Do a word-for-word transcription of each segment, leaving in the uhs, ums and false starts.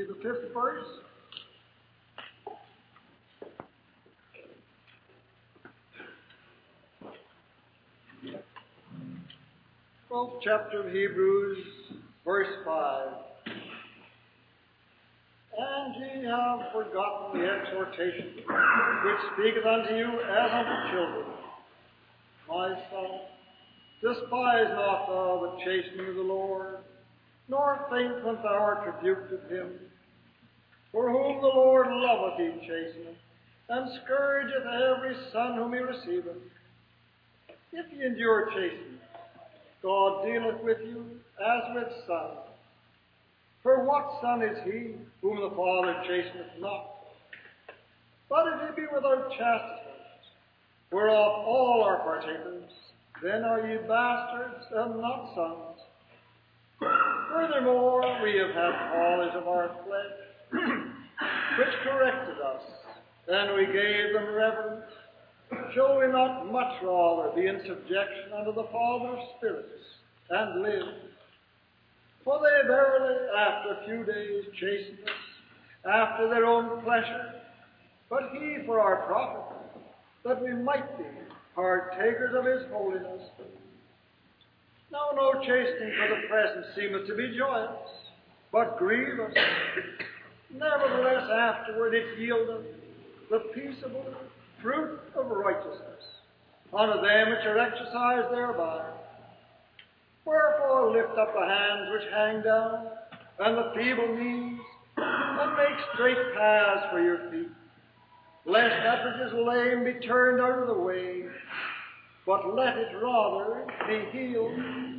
be the fifth verse. twelfth chapter of Hebrews, verse five. And ye have forgotten the exhortation which speaketh unto you as unto children. My son, despise not thou the chastening of the Lord, nor faint when thou art rebuked of him. For whom the Lord loveth he chasteneth, and scourgeth every son whom he receiveth. If ye endure chastening, God dealeth with you as with sons. For what son is he whom the Father chasteneth not? But if he be without chastisement, whereof all are partakers, then are ye bastards and not sons. Furthermore, we have had callers of our flesh, which corrected us, and we gave them reverence. Shall we not much rather be in subjection unto the Father of spirits, and live? For they verily, after a few days, chasten us, after their own pleasure, but he for our profit, that we might be partakers of his holiness. Now no chastening for the present seemeth to be joyous, but grievous. Nevertheless afterward it yieldeth the peaceable fruit of righteousness unto them which are exercised thereby. Wherefore lift up the hands which hang down, and the feeble knees, and make straight paths for your feet, lest that which is lame be turned out of the way, but let it rather be healed.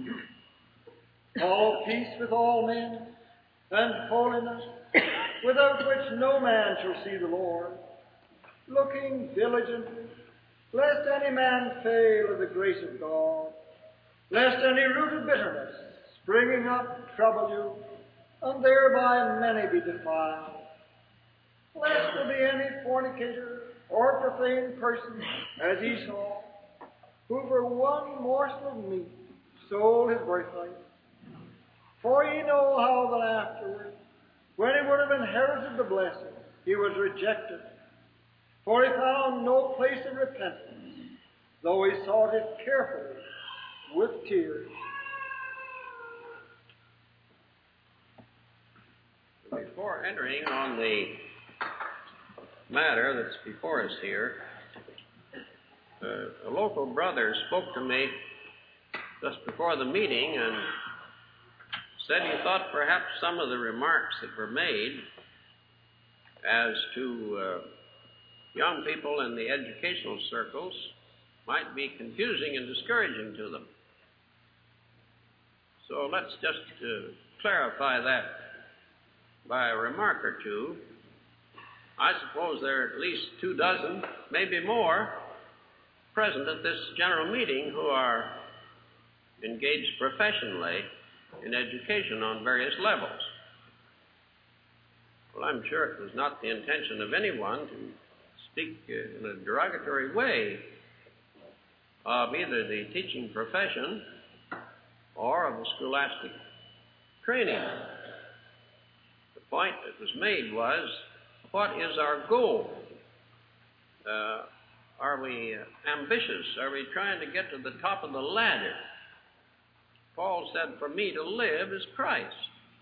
All peace with all men, and holiness, without which no man shall see the Lord, looking diligently, lest any man fail of the grace of God, lest any root of bitterness springing up trouble you, and thereby many be defiled. Lest there be any fornicator or profane person, as Esau, who for one morsel of meat sold his birthright. For ye know how that afterward, when he would have inherited the blessing, he was rejected. For he found no place of repentance, though he sought it carefully with tears. Before entering on the matter that's before us here, uh, a local brother spoke to me just before the meeting and said he thought perhaps some of the remarks that were made as to uh, young people in the educational circles might be confusing and discouraging to them. So let's just uh, clarify that by a remark or two. I suppose there are at least two dozen, maybe more, present at this general meeting who are engaged professionally in education on various levels. Well, I'm sure it was not the intention of anyone to speak in a derogatory way of either the teaching profession or of the scholastic training. The point that was made was, what is our goal? Uh, are we ambitious? Are we trying to get to the top of the ladder? Paul said, for me to live is Christ.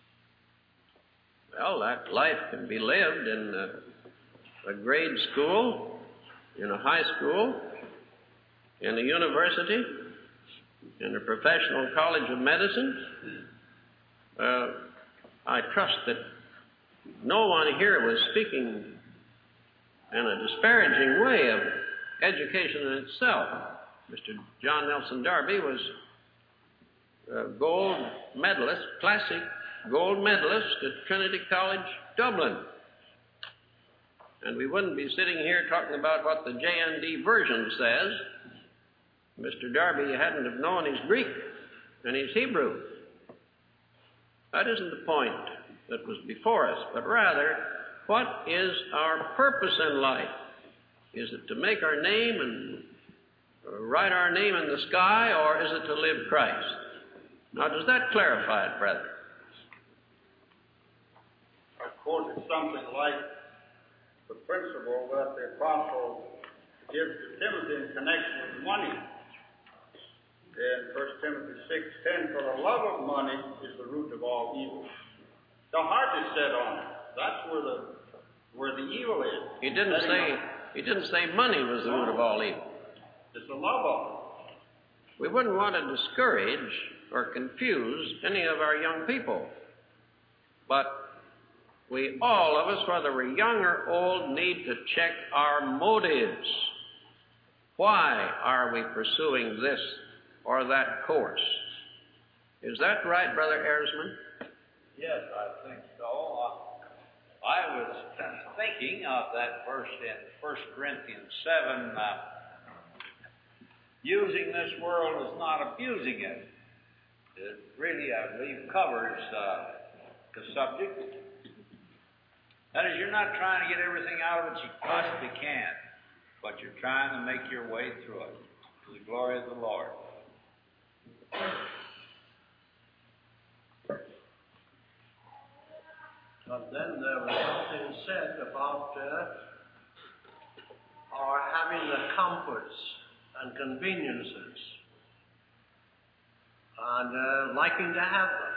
Well, that life can be lived in a, a grade school, in a high school, in a university, in a professional college of medicine. Uh, I trust that no one here was speaking in a disparaging way of education in itself. Mister John Nelson Darby was a gold medalist, classic gold medalist at Trinity College, Dublin. And we wouldn't be sitting here talking about what the J N D version says. Mister Darby hadn't have known his Greek and his Hebrew. That isn't the point that was before us, but rather, what is our purpose in life? Is it to make our name and write our name in the sky, or is it to live Christ? Now, does that clarify it, brother? Our something like the principle that the apostle gives to Timothy in connection with money. In First Timothy six ten, for the love of money is the root of all evil. The heart is set on it. That's where the where the evil is. He didn't Setting say up. he didn't say money was the root of all evil. It's the love of it. We wouldn't want to discourage or confuse any of our young people. But we, all of us, whether we're young or old, need to check our motives. Why are we pursuing this or that course? Is that right, Brother Erzman? Yes, I think so. Uh, I was thinking of that verse in First Corinthians seven, uh, using this world is not abusing it. It really, I believe, covers uh, the subject. That is, you're not trying to get everything out of it you possibly can, but you're trying to make your way through it to the glory of the Lord. But then there was something said about uh, our having the comforts and conveniences and uh, liking to have them.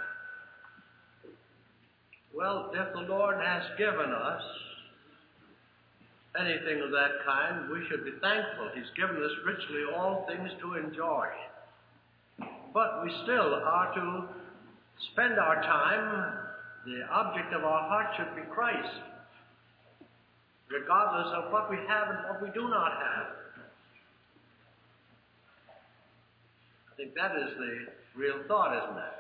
Well, if the Lord has given us anything of that kind, we should be thankful. He's given us richly all things to enjoy. But we still are to spend our time. The object of our heart should be Christ, regardless of what we have and what we do not have. I think that is the real thought, isn't it?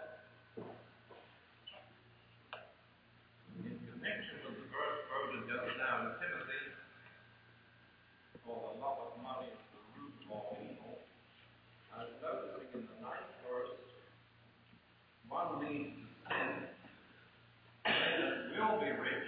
In connection with the verse quoted just now in Timothy, for the love of money is the root of all evil, I was noticing in the ninth verse, one leads to sin, they that will be rich,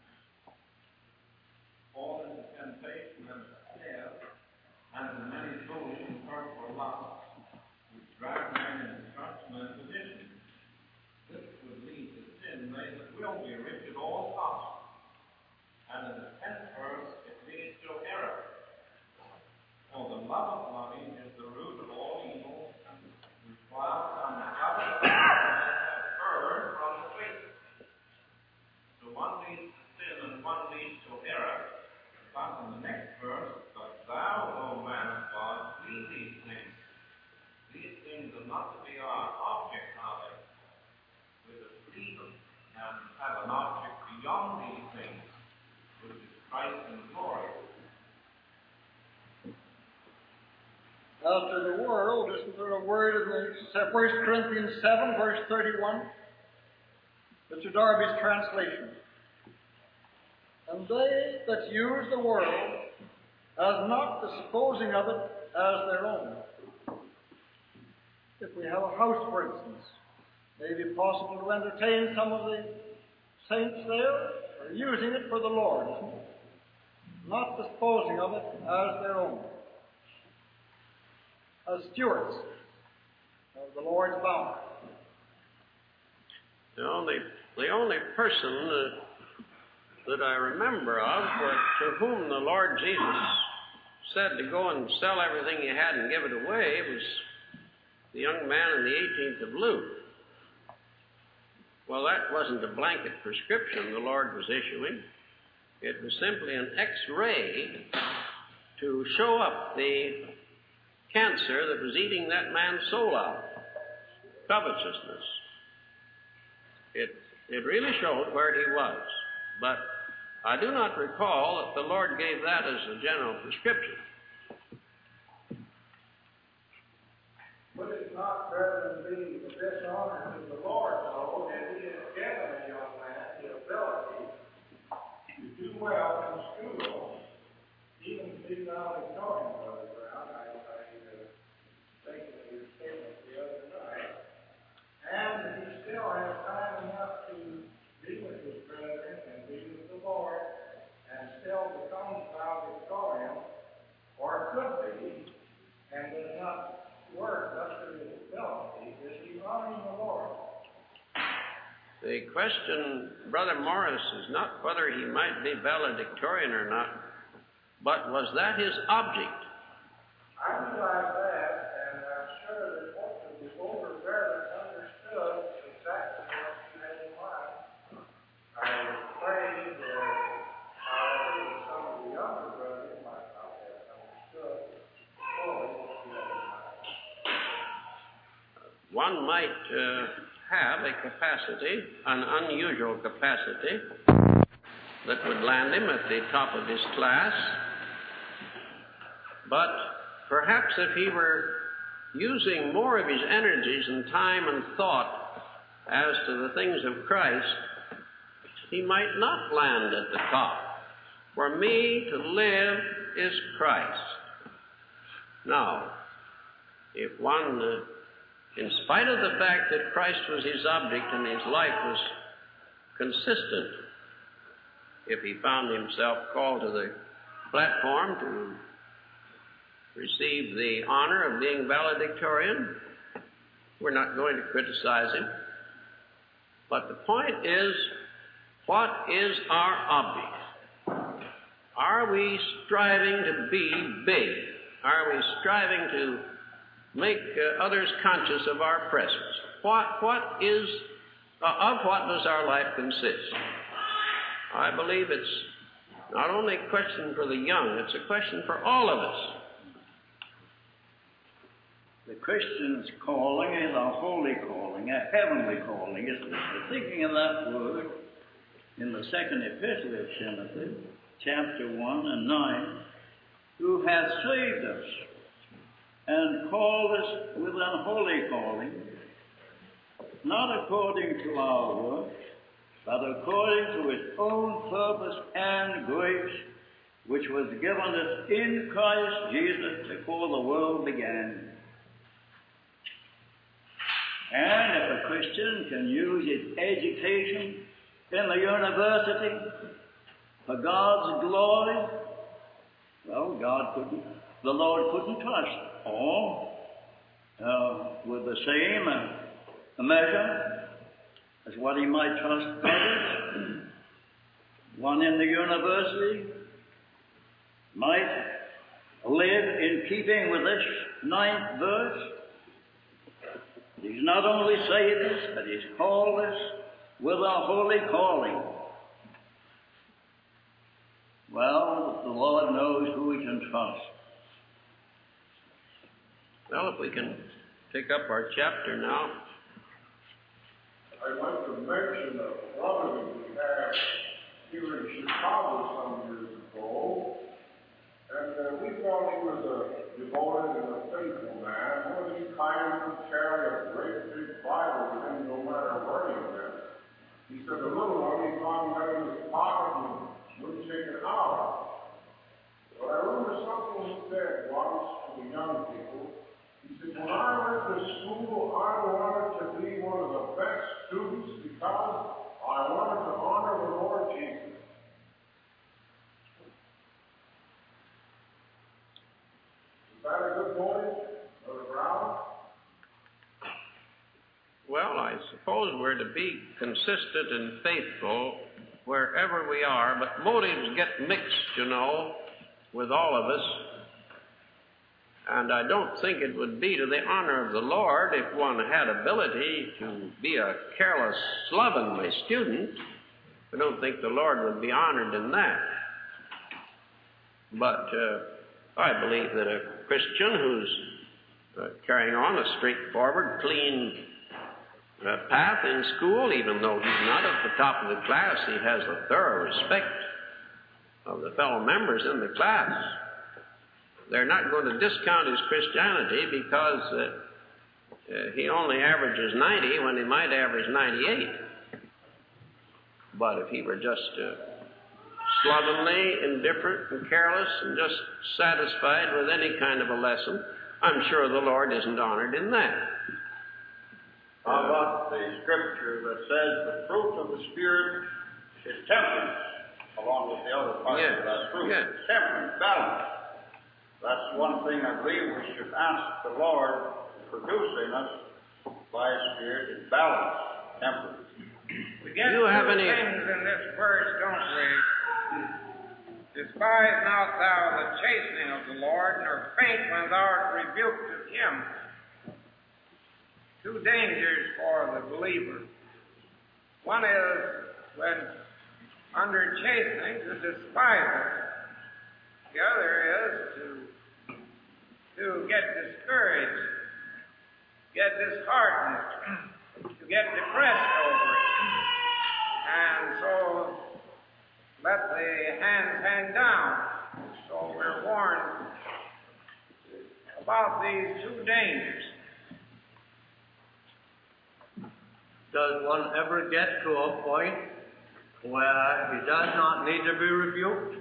fall into temptation and snare, and to many fools and hurtful lusts, which drag men into destruction and perdition. This would lead to sin. They that will be rich at all costs. And in the tenth verse, it leads to error. For the love of money is the root of all evil, which while some govern have erred from the faith. So one leads to sin and one leads to error. But in the next verse, but thou, O man of God, flee these things. These things are not to be our object, are they? With a freedom and have an object beyond these things, which is Christ and glory. As to the world, isn't there a word in the First Corinthians seven, verse thirty-one? Mister Darby's translation. And they that use the world as not disposing of it as their own. If we have a house, for instance, may it be possible to entertain some of the saints there, or using it for the Lord, isn't it? Not disposing of it as their own. As stewards of the Lord's bounty. The only, the only person uh, that I remember of for, to whom the Lord Jesus said to go and sell everything he had and give it away was the young man in the eighteenth of Luke. Well, that wasn't a blanket prescription the Lord was issuing. It was simply an X-ray to show up the cancer that was eating that man's soul out. Covetousness. It, it really showed where he was. But I do not recall that the Lord gave that as a general prescription. Would it not rather be the dishonor to the Lord, though, that He has given a young man the ability to do well in school, even if he's not enjoying Brother Brown? I, I uh, think of your statement the other night. And he still has time enough to be with his brethren and be with the Lord and still become valedictorian, or could be, and does not work up to his ability. Is he honoring the Lord? The question, Brother Morris, is not whether he might be valedictorian or not, but was that his object? I realize that, and I'm sure that most of the older brothers understood exactly what he had in mind. I was afraid that, however, that some of the younger brothers might not have understood fully what he had in mind. One might uh, have a capacity, an unusual capacity, that would land him at the top of his class, but perhaps if he were using more of his energies and time and thought as to the things of Christ, he might not land at the top. For me to live is Christ. Now, if one, uh, in spite of the fact that Christ was his object and his life was consistent, if he found himself called to the platform to receive the honor of being valedictorian, we're not going to criticize him. But the point is, what is our object? Are we striving to be big? Are we striving to make uh, others conscious of our presence? What, what is, uh, of what does our life consist? I believe it's not only a question for the young, it's a question for all of us. The Christian's calling is a holy calling, a heavenly calling. It's the thinking of that word in the second epistle of Timothy, chapter one and nine, who hath saved us and called us with an holy calling, not according to our works, but according to his own purpose and grace, which was given us in Christ Jesus before the world began. And if a Christian can use his education in the university for God's glory, well, God couldn't, the Lord couldn't trust all uh, with the same uh, measure as what he might trust others. One in the university might live in keeping with this ninth verse. He's not only saved us, but he's called us with a holy calling. Well, the Lord knows who we can trust. Well, if we can pick up our chapter now. I'd like to mention a brother that we had here in Chicago some years ago, and uh, we thought he was a devoted and a faithful man. One of these kind who carry a great big Bible with him no matter where he went. He said the little one he found that in his pocket and wouldn't take it out. But I remember something he said once to the young people. He said, when I went to school, I wanted to be one of the best students because I wanted to honor the Lord Jesus. Is that a good point, Brother Brown? Well, I suppose we're to be consistent and faithful wherever we are, but motives get mixed, you know, with all of us. And I don't think it would be to the honor of the Lord if one had ability to be a careless, slovenly student. I don't think the Lord would be honored in that. But uh, I believe that a Christian who's uh, carrying on a straightforward, clean uh, path in school, even though he's not at the top of the class, he has a thorough respect of the fellow members in the class. They're not going to discount his Christianity because uh, uh, he only averages ninety when he might average ninety-eight. But if he were just uh, slovenly, indifferent, and careless, and just satisfied with any kind of a lesson, I'm sure the Lord isn't honored in that. How about the scripture that says the fruit of the Spirit is temperance, along with the other parts yes. of that fruit? Yes. Temperance, balance. That's one thing I believe we should ask the Lord to produce in us by His Spirit is balance, temperance. We get you have two any... things in this verse, don't we? Despise not thou the chastening of the Lord, nor faint when thou art rebuked of him. Two dangers for the believer. One is when under chastening to despise it. The other is to, to get discouraged, get disheartened, to get depressed over it. And so let the hands hang down. So we're warned about these two dangers. Does one ever get to a point where he does not need to be rebuked?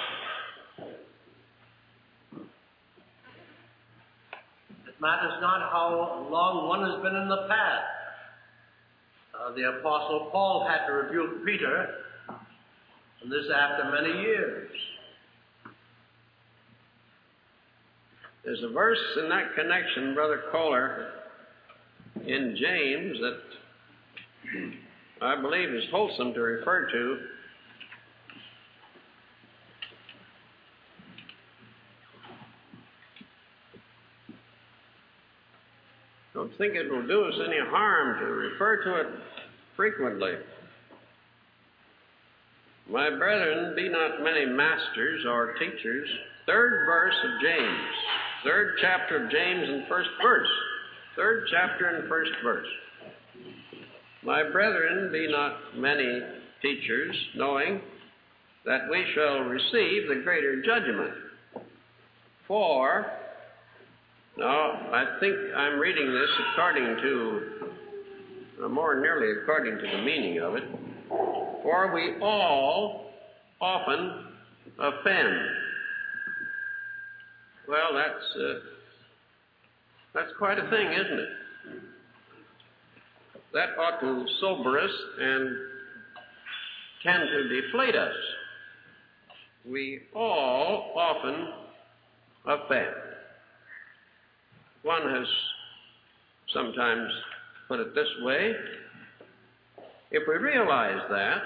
It matters not how long one has been in the path. Uh, the Apostle Paul had to rebuke Peter, and this after many years. There's a verse in that connection, Brother Kohler, in James that I believe is wholesome to refer to. Don't think it will do us any harm to refer to it frequently. My brethren, be not many masters or teachers. Third verse of James. Third chapter of James and first verse. Third chapter and first verse. My brethren, be not many teachers, knowing that we shall receive the greater judgment. For, now, I think I'm reading this according to, uh, more nearly according to the meaning of it. For we all often offend. Well, that's uh, that's quite a thing, isn't it? That ought to sober us and tend to deflate us. We all often offend. One has sometimes put it this way: if we realize that,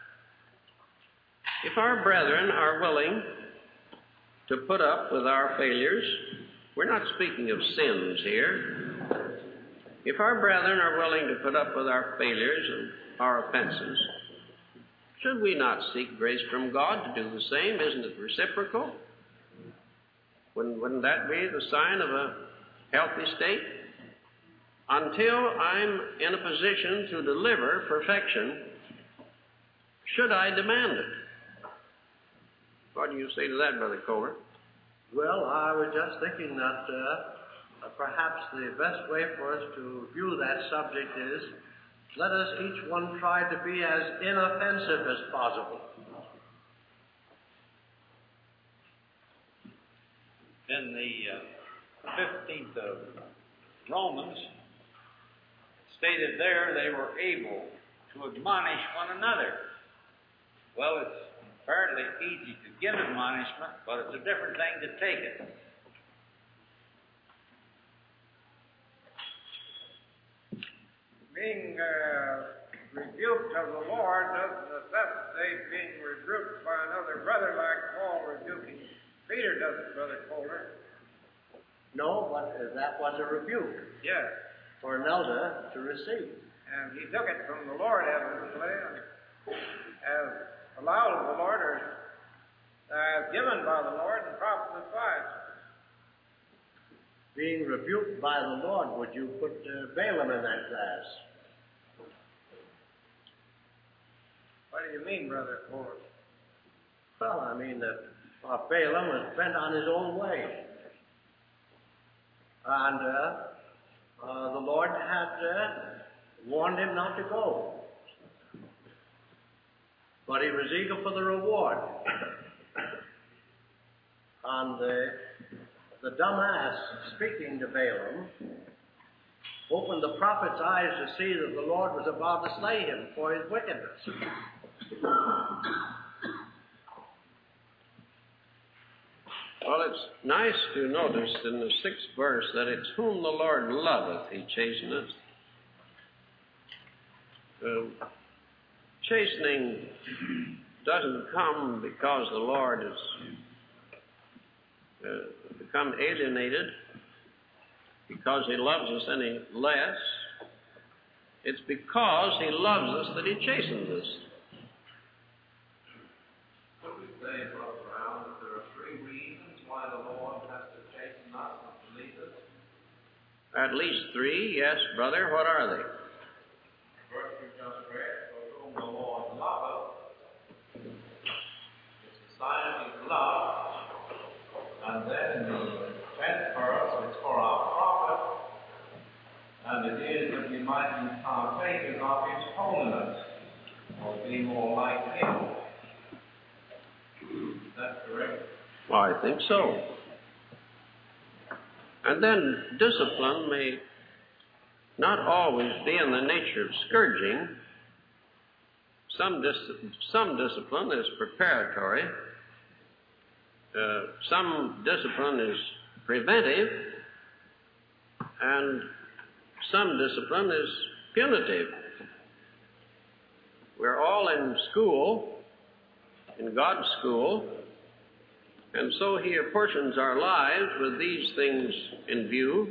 if our brethren are willing to put up with our failures, we're not speaking of sins here. If our brethren are willing to put up with our failures and our offenses, should we not seek grace from God to do the same? Isn't it reciprocal? Wouldn't, wouldn't that be the sign of a healthy state? Until I'm in a position to deliver perfection, should I demand it? What do you say to that, Brother Kohler? Well, I was just thinking that uh, perhaps the best way for us to view that subject is, let us each one try to be as inoffensive as possible. In the uh, fifteenth of Romans, stated there they were able to admonish one another. Well, it's fairly easy to give admonishment, but it's a different thing to take it. Being uh, rebuked of the Lord doesn't necessitate being rebuked by another brother like Paul rebuking Peter, does it, Brother Kohler? No, but uh, that was a rebuke. Yes. For an elder to receive. And he took it from the Lord, evidently, and as allowed of the Lord, or as given by the Lord, and prophet advice. Being rebuked by the Lord, would you put uh, Balaam in that class? What do you mean, Brother Kohler? Well, I mean that uh, Balaam was bent on his own way. And uh, uh, the Lord had uh, warned him not to go. But he was eager for the reward. And the, the dumbass speaking to Balaam opened the prophet's eyes to see that the Lord was about to slay him for his wickedness. Well, it's nice to notice in the sixth verse that it's whom the Lord loveth, he chasteneth. Um, chastening doesn't come because the Lord has uh, become alienated, because He loves us any less. It's because He loves us that He chastens us. Would we say, Brother Brown, that there are three reasons why the Lord has to chasten us and to lead us? At least three, yes, brother. What are they? First, we just read, for whom the Lord loveth. It's a sign of His love. And then the tenth verse is for our profit. And it is that we might be partakers of His holiness, or be more like Him. Is that correct? Well, I think so. And then discipline may not always be in the nature of scourging. Some, dis- some discipline is preparatory. Uh, some discipline is preventive. And some discipline is punitive. We're all in school, in God's school, and so He apportions our lives with these things in view.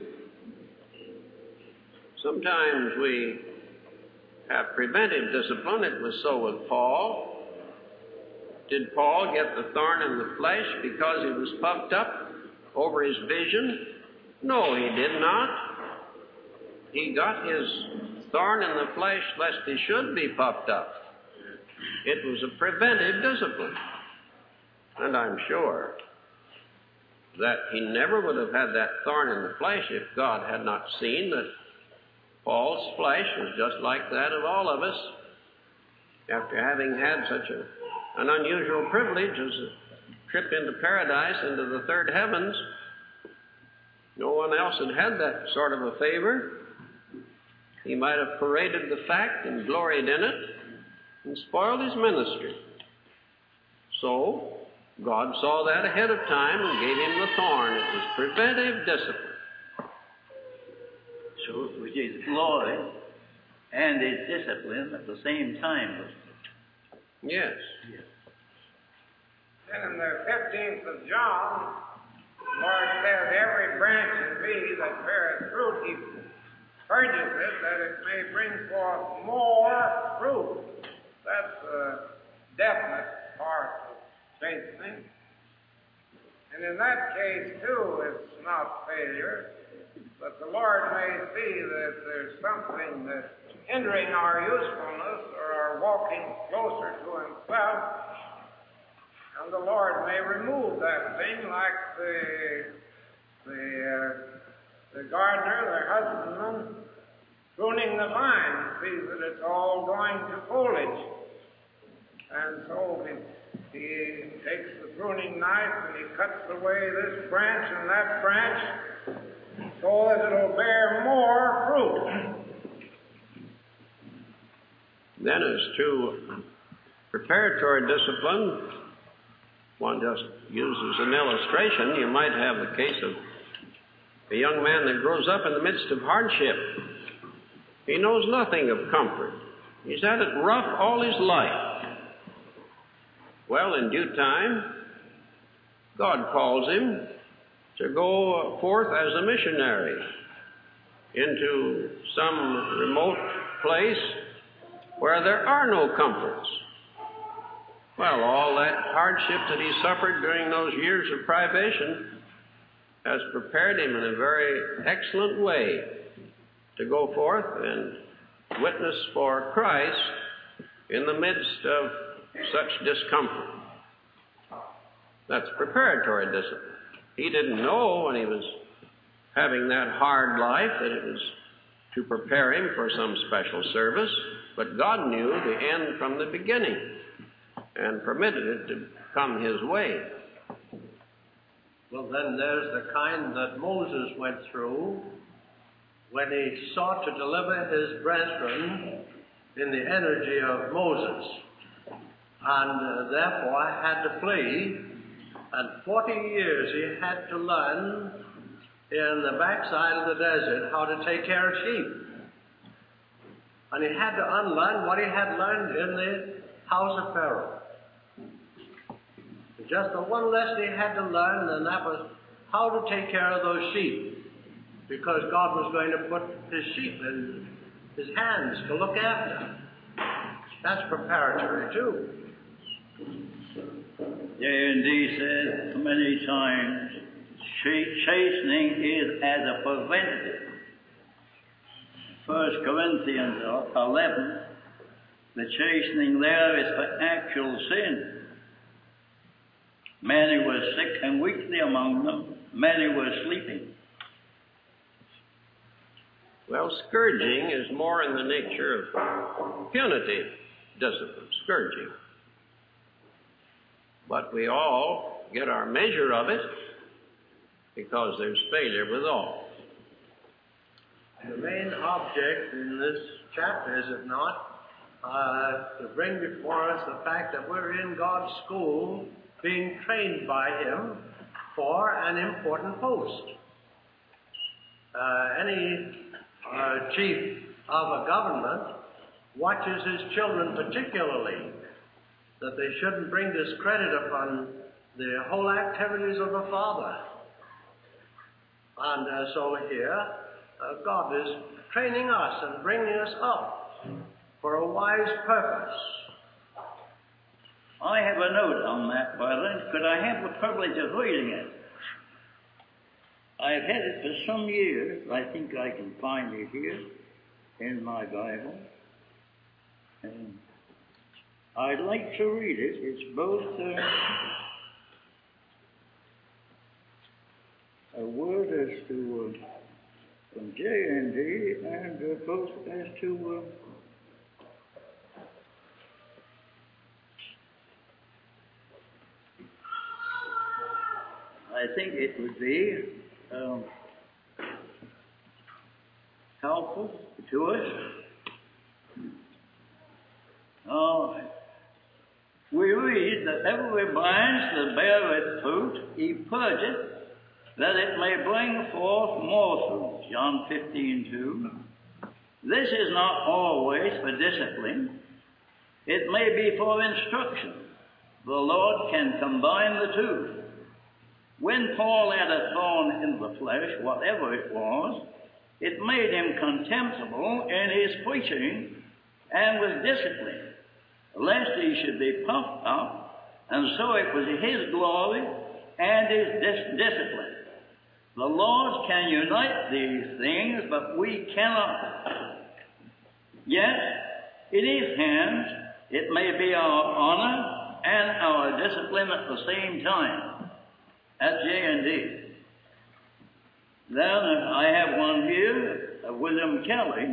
Sometimes we have preventive discipline. It was so with Paul. Did Paul get the thorn in the flesh because he was puffed up over his vision? No, he did not. He got his thorn in the flesh lest he should be puffed up. It was a preventive discipline. And I'm sure that he never would have had that thorn in the flesh if God had not seen that Paul's flesh was just like that of all of us. After having had such a, an unusual privilege as a trip into paradise, into the third heavens, no one else had had that sort of a favor. He might have paraded the fact and gloried in it and spoiled his ministry. So, God saw that ahead of time and gave him the thorn. It was preventive discipline. So it was His glory and His discipline at the same time. Yes. Yes. Then in the fifteenth of John, the Lord says, every branch in me that beareth fruit, He purges it, that it may bring forth more fruit. That's a definite part of chastening. And in that case, too, it's not failure, but the Lord may see that there's something that's hindering our usefulness or our walking closer to Himself, and the Lord may remove that thing like the the uh, the gardener, the husbandman, pruning the vine, sees that it's all going to foliage. And so he, he takes the pruning knife and he cuts away this branch and that branch so that it'll bear more fruit. Then as to preparatory discipline, one just uses an illustration. You might have the case of a young man that grows up in the midst of hardship. He knows nothing of comfort. He's had it rough all his life. Well, in due time, God calls him to go forth as a missionary into some remote place where there are no comforts. Well, all that hardship that he suffered during those years of privation has prepared him in a very excellent way to go forth and witness for Christ in the midst of such discomfort. That's preparatory discipline. He didn't know when he was having that hard life that it was to prepare him for some special service, but God knew the end from the beginning and permitted it to come his way. Well, then there's the kind that Moses went through when he sought to deliver his brethren in the energy of Moses, and uh, therefore had to flee. And forty years he had to learn in the backside of the desert how to take care of sheep. And he had to unlearn what he had learned in the house of Pharaoh. Just the one lesson he had to learn, and that was how to take care of those sheep. Because God was going to put his sheep in his hands to look after. That's preparatory too. Yeah, and he said many times, chastening is as a preventative. First Corinthians eleven, the chastening there is for actual sin. Many were sick and weakly among them. Many were sleeping. Well, scourging is more in the nature of punitive discipline, scourging. But we all get our measure of it because there's failure with all. The main object in this chapter, is it not, uh, to bring before us the fact that we're in God's school being trained by him for an important post. Uh, any uh, chief of a government watches his children particularly, that they shouldn't bring discredit upon the whole activities of the father. And uh, so here, uh, God is training us and bringing us up for a wise purpose. I have a note on that, brother. Could I have the privilege of reading it? I've had it for some years. I think I can find it here in my Bible. And I'd like to read it. It's both uh, a word as to uh, from J and D and uh, both as to uh, I think it would be um, helpful to us. Uh, we read that every branch that beareth fruit he purgeth, that it may bring forth more fruit. John fifteen two. This is not always for discipline. It may be for instruction. The Lord can combine the two. When Paul had a thorn in the flesh, whatever it was, it made him contemptible in his preaching and was disciplined, lest he should be puffed up, and so it was his glory and his dis- discipline. The Lord can unite these things, but we cannot. Yet, in his hands, it may be our honor and our discipline at the same time. At J and D. Then uh, I have one here, uh, William Kelly.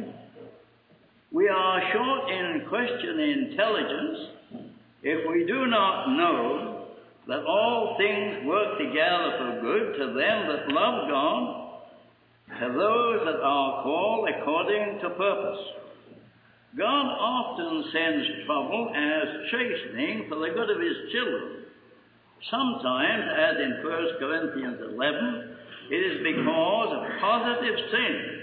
We are short in Christian intelligence if we do not know that all things work together for good to them that love God, to those that are called according to purpose. God often sends trouble as chastening for the good of his children. Sometimes, as in First Corinthians eleven, it is because of positive sin.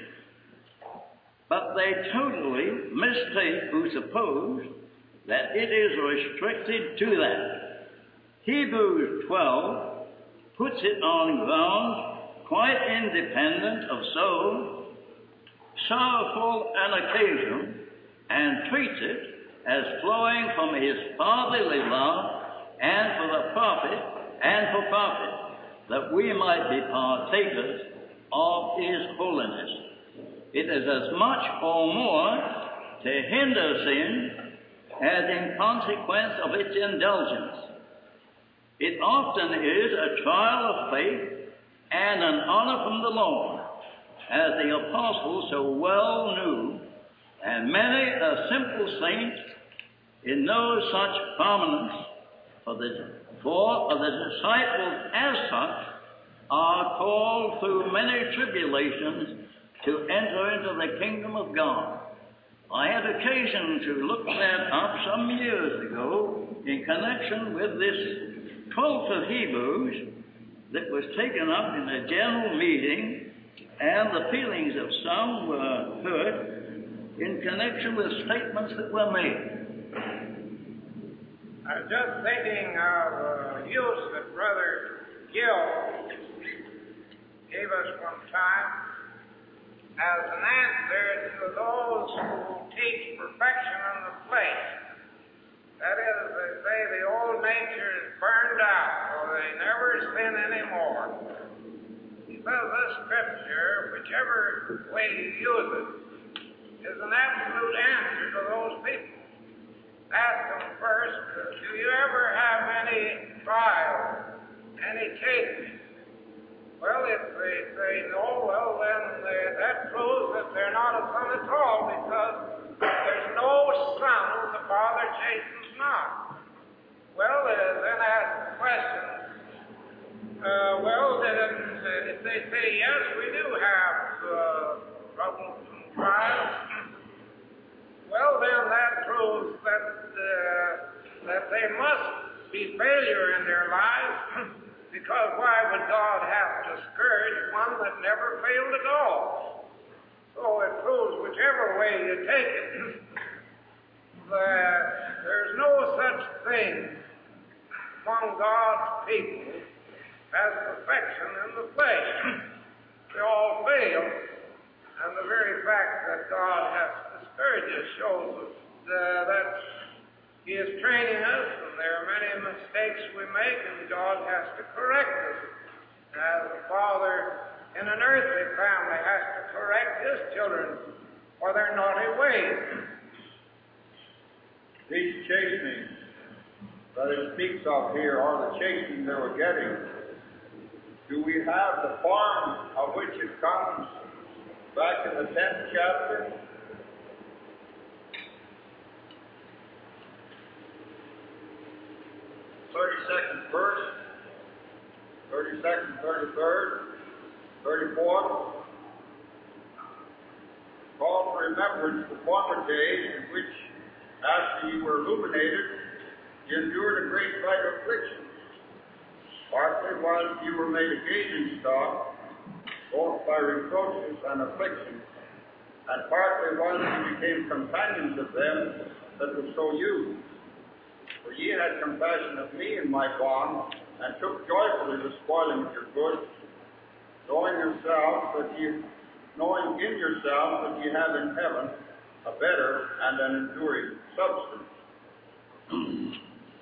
But they totally mistake who suppose that it is restricted to that. Hebrews twelve puts it on grounds quite independent of so sorrowful an occasion, and treats it as flowing from his fatherly love and for the profit and for profit, that we might be partakers of his holiness. It is as much or more to hinder sin as in consequence of its indulgence. It often is a trial of faith and an honor from the Lord, as the apostles so well knew, and many a simple saint in no such prominence. For the, for the disciples as such are called through many tribulations to enter into the kingdom of God. I had occasion to look that up some years ago in connection with this twelfth of Hebrews that was taken up in a general meeting, and the feelings of some were hurt in connection with statements that were made. I was just thinking of uh, use that Brother Gill gave us one time as an answer to those who teach perfection in the flesh. That is, they say the old nature is burned out, so they never sin anymore. He says this scripture, whichever way you use it, is an absolute answer to those people. Ask them first, do you ever have any trials, any cases? Well, if they say no, well, then they, that proves that they're not a son at all, because there's no son who the Father chastens not. Well, uh, then ask the question, uh, well, then, uh, if they say yes, we do have uh, troubles and trials, well, then that proves that uh, that they must be failure in their lives, because why would God have to scourge one that never failed at all? So it proves whichever way you take it, that there's no such thing among God's people as perfection in the flesh. They all fail, and the very fact that God has discouraged shows us uh, that He is training us, and there are many mistakes we make, and God has to correct us. As a father in an earthly family has to correct his children for their naughty ways. These chastenings that it speaks of here are the chastening they were getting. Do we have the form of which it comes back in the tenth chapter? thirty-second verse, thirty-second, thirty-third, thirty-fourth. Call to remembrance the former days in which, after ye were illuminated, ye endured a great fight of affliction. Partly while ye were made a gazing stock, both by reproaches and affliction, and partly while ye became companions of them that were so used. For ye had compassion of me in my bond, and took joyfully the spoiling of your goods, knowing yourselves that ye, knowing in yourselves that ye have in heaven a better and an enduring substance.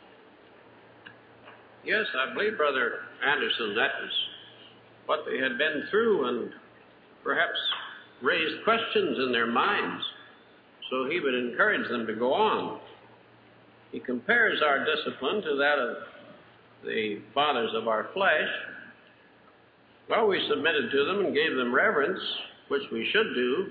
Yes, I believe, Brother Anderson, that was what they had been through, and perhaps raised questions in their minds, so he would encourage them to go on. He compares our discipline to that of the fathers of our flesh. Well, we submitted to them and gave them reverence, which we should do,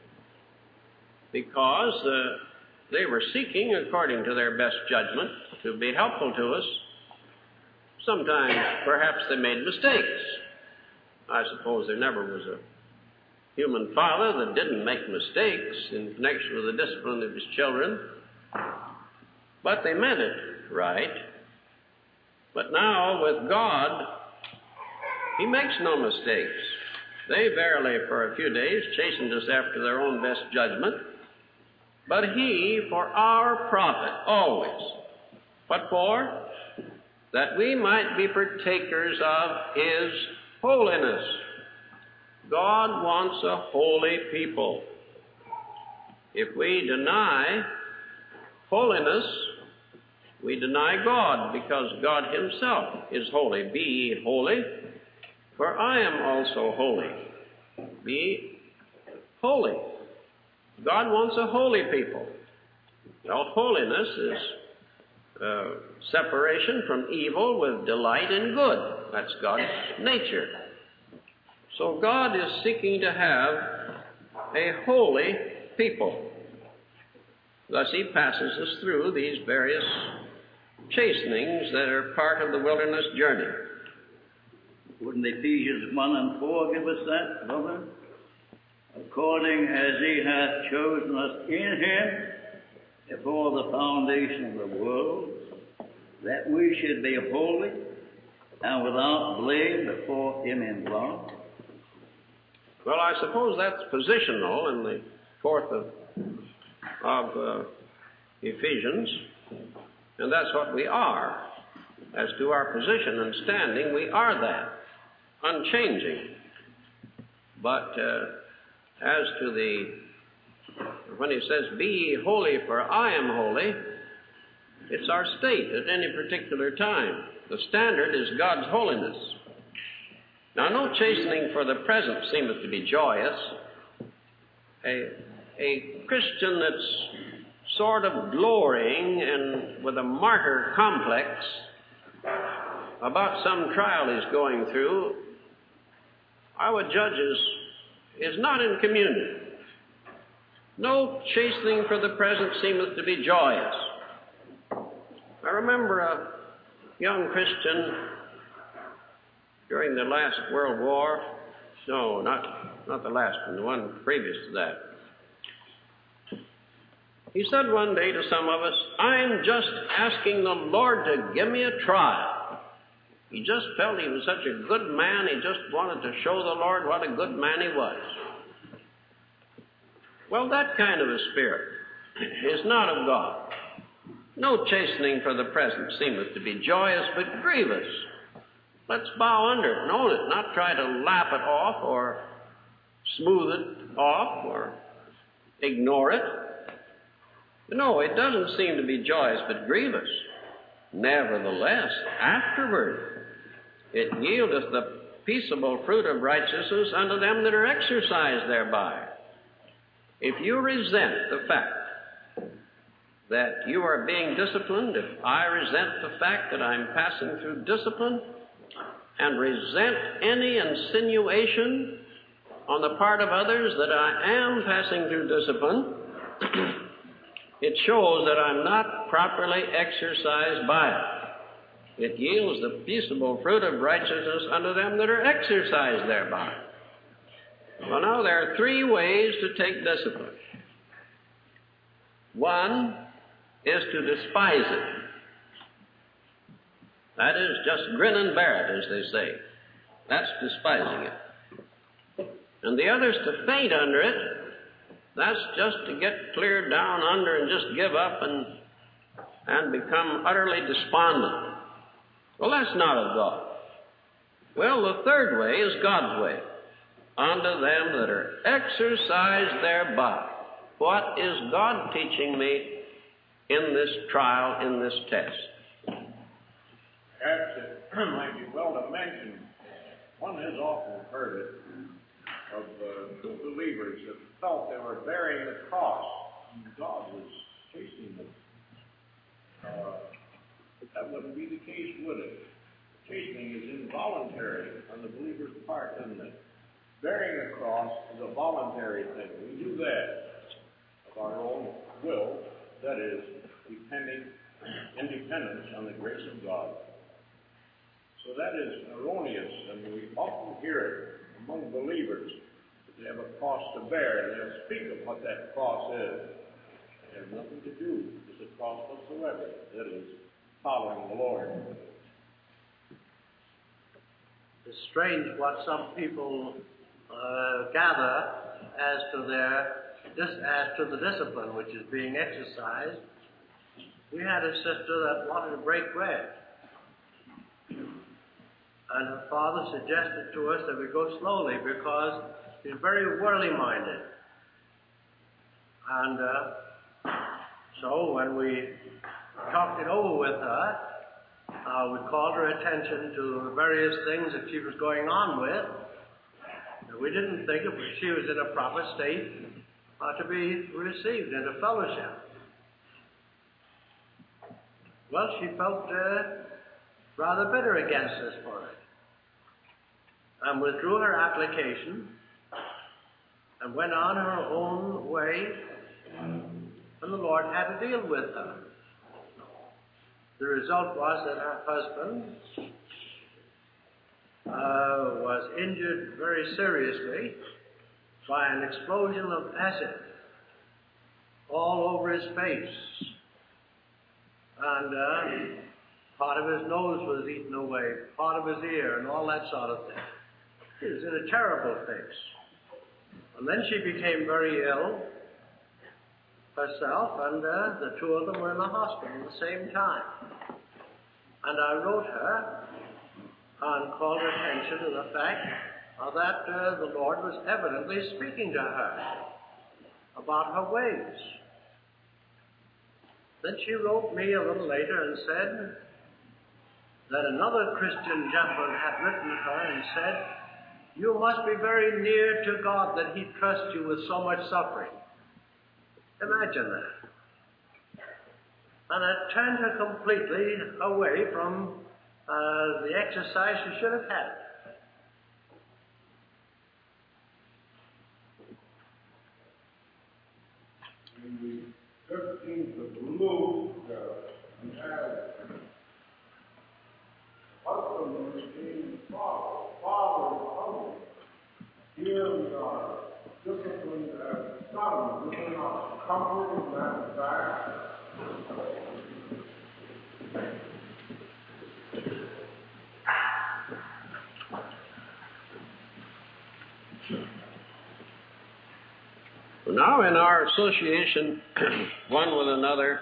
because uh, they were seeking, according to their best judgment, to be helpful to us. Sometimes, perhaps, they made mistakes. I suppose there never was a human father that didn't make mistakes in connection with the discipline of his children. But they meant it right. But now, with God, He makes no mistakes. They verily, for a few days, chastened us after their own best judgment. But He, for our profit, always. What for? That we might be partakers of His holiness. God wants a holy people. If we deny holiness, we deny God, because God Himself is holy. Be ye holy, for I am also holy. Be holy. God wants a holy people. Well, holiness is uh, separation from evil with delight in good. That's God's nature. So God is seeking to have a holy people. Thus He passes us through these various chastenings that are part of the wilderness journey. Wouldn't Ephesians one and four give us that, brother? According as He hath chosen us in Him before the foundation of the world, that we should be holy and without blame before Him in love. Well, I suppose that's positional in the fourth of of uh, Ephesians, and that's what we are. As to our position and standing, we are that, unchanging. But uh, as to the, when he says, be ye holy, for I am holy, it's our state at any particular time. The standard is God's holiness. Now, no chastening for the present seemeth to be joyous. A, a Christian that's sort of glorying and with a martyr complex about some trial he's going through, I would judge is, is not in communion. No chastening for the present seemeth to be joyous. I remember a young Christian during the last World War. No, not, not the last one, the one previous to that. He said one day to some of us, I'm just asking the Lord to give me a trial. He just felt he was such a good man, he just wanted to show the Lord what a good man he was. Well, that kind of a spirit is not of God. No chastening for the present seemeth to be joyous, but grievous. Let's bow under it and own it, not try to laugh it off or smooth it off or ignore it. No, it doesn't seem to be joyous, but grievous. Nevertheless, afterward, it yieldeth the peaceable fruit of righteousness unto them that are exercised thereby. If you resent the fact that you are being disciplined, if I resent the fact that I'm passing through discipline, and resent any insinuation on the part of others that I am passing through discipline, it shows that I'm not properly exercised by it. It yields the peaceable fruit of righteousness unto them that are exercised thereby. Well, now there are three ways to take discipline. One is to despise it. That is, just grin and bear it, as they say. That's despising it. And the other is to faint under it. That's just to get clear down under and just give up and, and become utterly despondent. Well, that's not of God. Well, the third way is God's way. Unto them that are exercised thereby. What is God teaching me in this trial, in this test? Perhaps it might be well to mention, one has often heard it, of uh, believers that felt they were bearing the cross, and God was chasing them. Uh, but that wouldn't be the case, would it? Chastening is involuntary on the believer's part, isn't it? Bearing a cross is a voluntary thing. We do that of our own will, that is, depending in dependence on the grace of God. So that is erroneous, and we often hear it among believers that they have a cross to bear, and they'll speak of what that cross is. It has nothing to do with the cross whatsoever. That is, following the Lord. It's strange what some people uh, gather as to their this as to the discipline which is being exercised. We had a sister that wanted to break bread. And her father suggested to us that we go slowly because he's very worldly-minded. And uh, so when we talked it over with her, uh, we called her attention to the various things that she was going on with. And we didn't think if she was in a proper state uh, to be received into fellowship. Well, she felt uh, rather bitter against us for it, and withdrew her application and went on her own way, and the Lord had to deal with her. The result was that her husband uh, was injured very seriously by an explosion of acid all over his face. And uh, part of his nose was eaten away, part of his ear, and all that sort of thing. He was in a terrible fix. And then she became very ill, herself, and uh, the two of them were in the hospital at the same time. And I wrote her and called her attention to the fact uh, that uh, the Lord was evidently speaking to her about her ways. Then she wrote me a little later and said that another Christian gentleman had written to her and said, "You must be very near to God that He trusts you with so much suffering." Imagine that. And it turned her completely away from uh, the exercise she should have had. In the thirteenth of Luke, uh, we have husband being father, father of husband. Here we are disciplined as sons, within our comfort in that fact. Now, in our association one with another,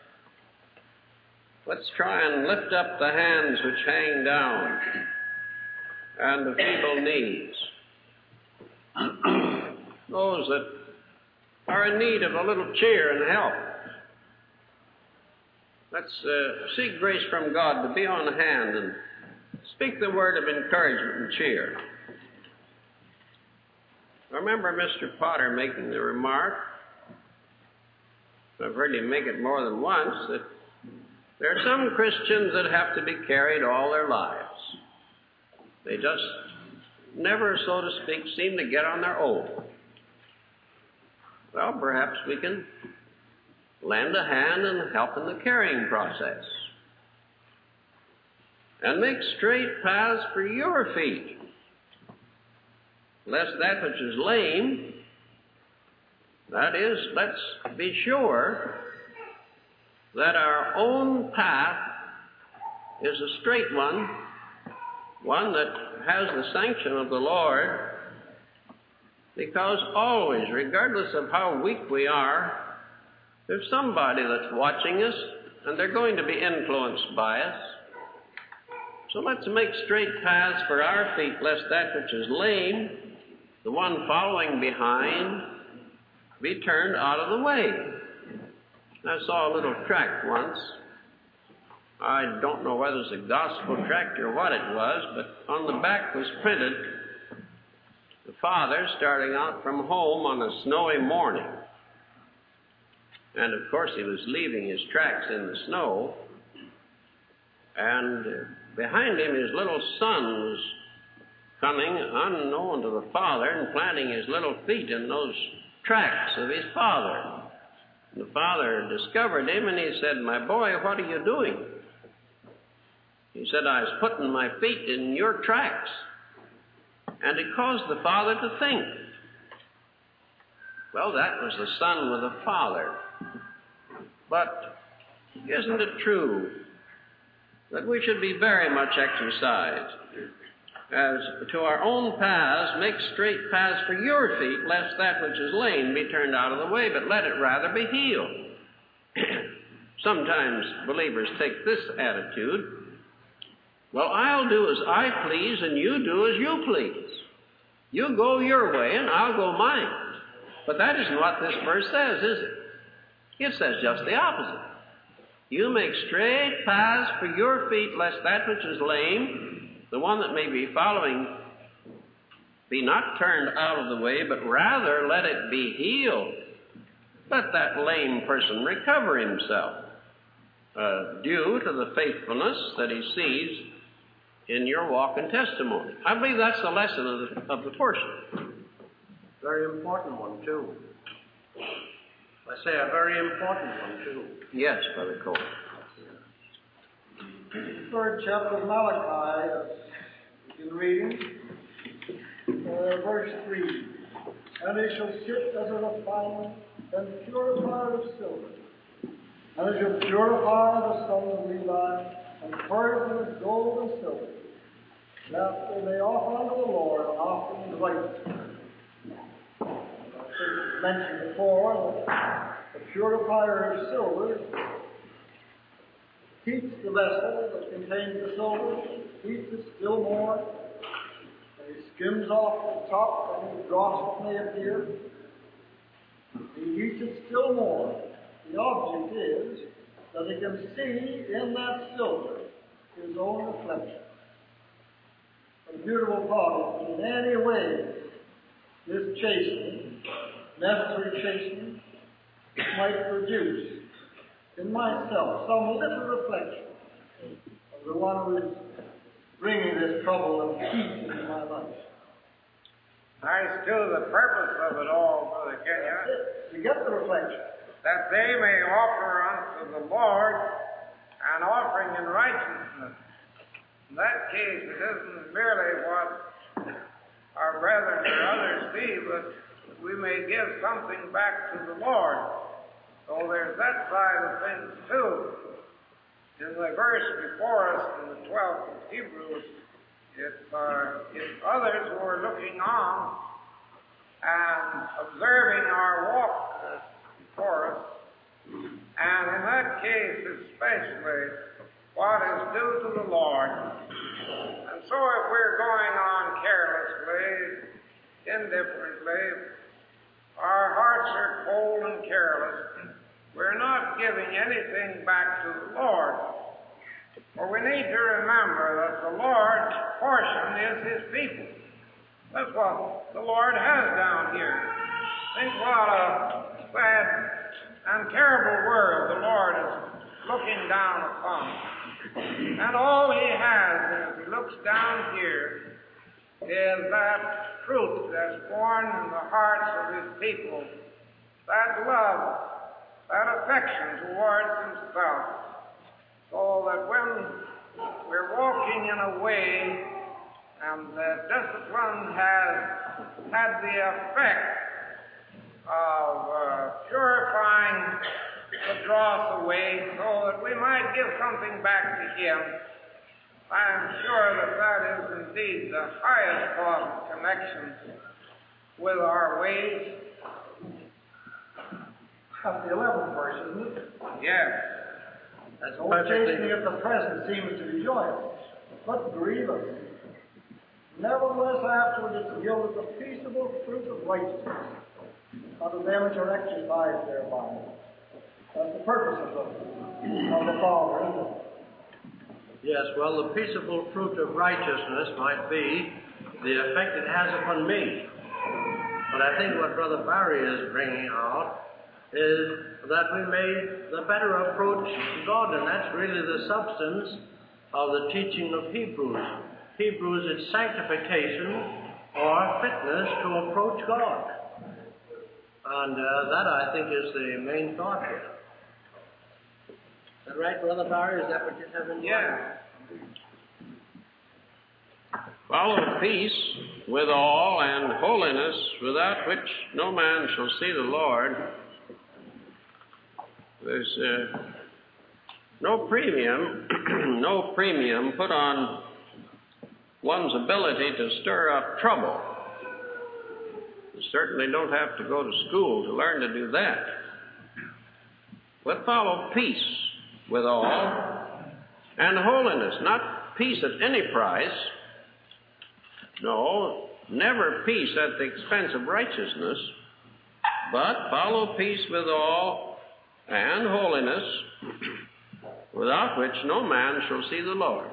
let's try and lift up the hands which hang down and the feeble knees. Those that are in need of a little cheer and help. Let's uh, seek grace from God to be on hand and speak the word of encouragement and cheer. I remember Mister Potter making the remark, I've heard him make it more than once, that there are some Christians that have to be carried all their lives. They just never, so to speak, seem to get on their own. Well, perhaps we can lend a hand and help in the carrying process. And make straight paths for your feet, lest that which is lame, that is, let's be sure that our own path is a straight one, one that has the sanction of the Lord, because always, regardless of how weak we are, there's somebody that's watching us, and they're going to be influenced by us. So let's make straight paths for our feet, lest that which is lame, the one following behind, be turned out of the way. I saw a little tract once. I don't know whether it's a gospel tract or what it was, but on the back was printed, the father starting out from home on a snowy morning. And of course he was leaving his tracks in the snow. And behind him his little son was coming unknown to the father and planting his little feet in those tracks of his father. And the father discovered him and he said, "My boy, what are you doing?" He said, "I was putting my feet in your tracks." And it caused the father to think. Well, that was the son with the father. But isn't it true that we should be very much exercised as to our own paths, make straight paths for your feet, lest that which is lame be turned out of the way, but let it rather be healed. Sometimes believers take this attitude: well, I'll do as I please and you do as you please. You go your way and I'll go mine. But that isn't what this verse says, is it? It says just the opposite. You make straight paths for your feet, lest that which is lame, the one that may be following, be not turned out of the way, but rather let it be healed. Let that lame person recover himself, uh, due to the faithfulness that he sees in your walk and testimony. I believe that's the lesson of the, of the portion. Very important one, too. I say a very important one, too. Yes, Brother Cole. Third chapter of Malachi, uh, in reading, uh, verse three. And they shall sit as a refinement and purifier of silver. And they shall purify the sons of Levi and purge them with gold and silver, that they may offer unto the Lord an offering of righteousness. As mentioned before, that The purifier of silver heats the vessel that contains the silver, heats it still more, and he skims off the top any dross that may appear. He heats it still more. The object is that he can see in that silver his own reflection. A beautiful thought is, in any way, this chastening, necessary chastening, might produce in myself some little reflection of the one who is bringing this trouble and heat into my life. That's still the purpose of it all, Brother Kenyon. You get the reflection. That they may offer unto the Lord an offering in righteousness. In that case, it isn't merely what our brethren or others see, but we may give something back to the Lord. So there's that side of things too. In the verse before us, in the twelfth of Hebrews, if, uh, if others who are looking on and observing our walk before us, and in that case especially, what is due to the Lord. And so if we're going on carelessly, indifferently, our hearts are cold and careless, we're not giving anything back to the Lord. For we need to remember that the Lord's portion is His people. That's what the Lord has down here. Think what a sad and terrible world the Lord is looking down upon. And all He has, as He looks down here, is that fruit that's born in the hearts of His people, that love, that affection towards Himself, so that when we're walking in a way and the discipline has had the effect of uh, purifying the dross away so that we might give something back to Him, I am sure that that is indeed the highest cause of connection with our ways. That's the eleventh verse, isn't it? Yes. That's no chastening of the present seems to be joyous, but grievous. Nevertheless, afterward it yieldeth the peaceable fruit of righteousness unto them which are exercised thereby. That's the purpose of the, of the Father, isn't it? Yes, well, the peaceable fruit of righteousness might be the effect it has upon me. But I think what Brother Barry is bringing out is that we may the better approach to God, and that's really the substance of the teaching of Hebrews. Hebrews is sanctification or fitness to approach God. And uh, that, I think, is the main thought here. Is that right, Brother Barry? Is that what you have in mind? Yeah. Follow peace with all and holiness, without which no man shall see the Lord. There's uh, no premium, no premium put on one's ability to stir up trouble. You certainly don't have to go to school to learn to do that. But follow peace with all and holiness, not peace at any price. No, never peace at the expense of righteousness, but follow peace with all and holiness, without which no man shall see the Lord.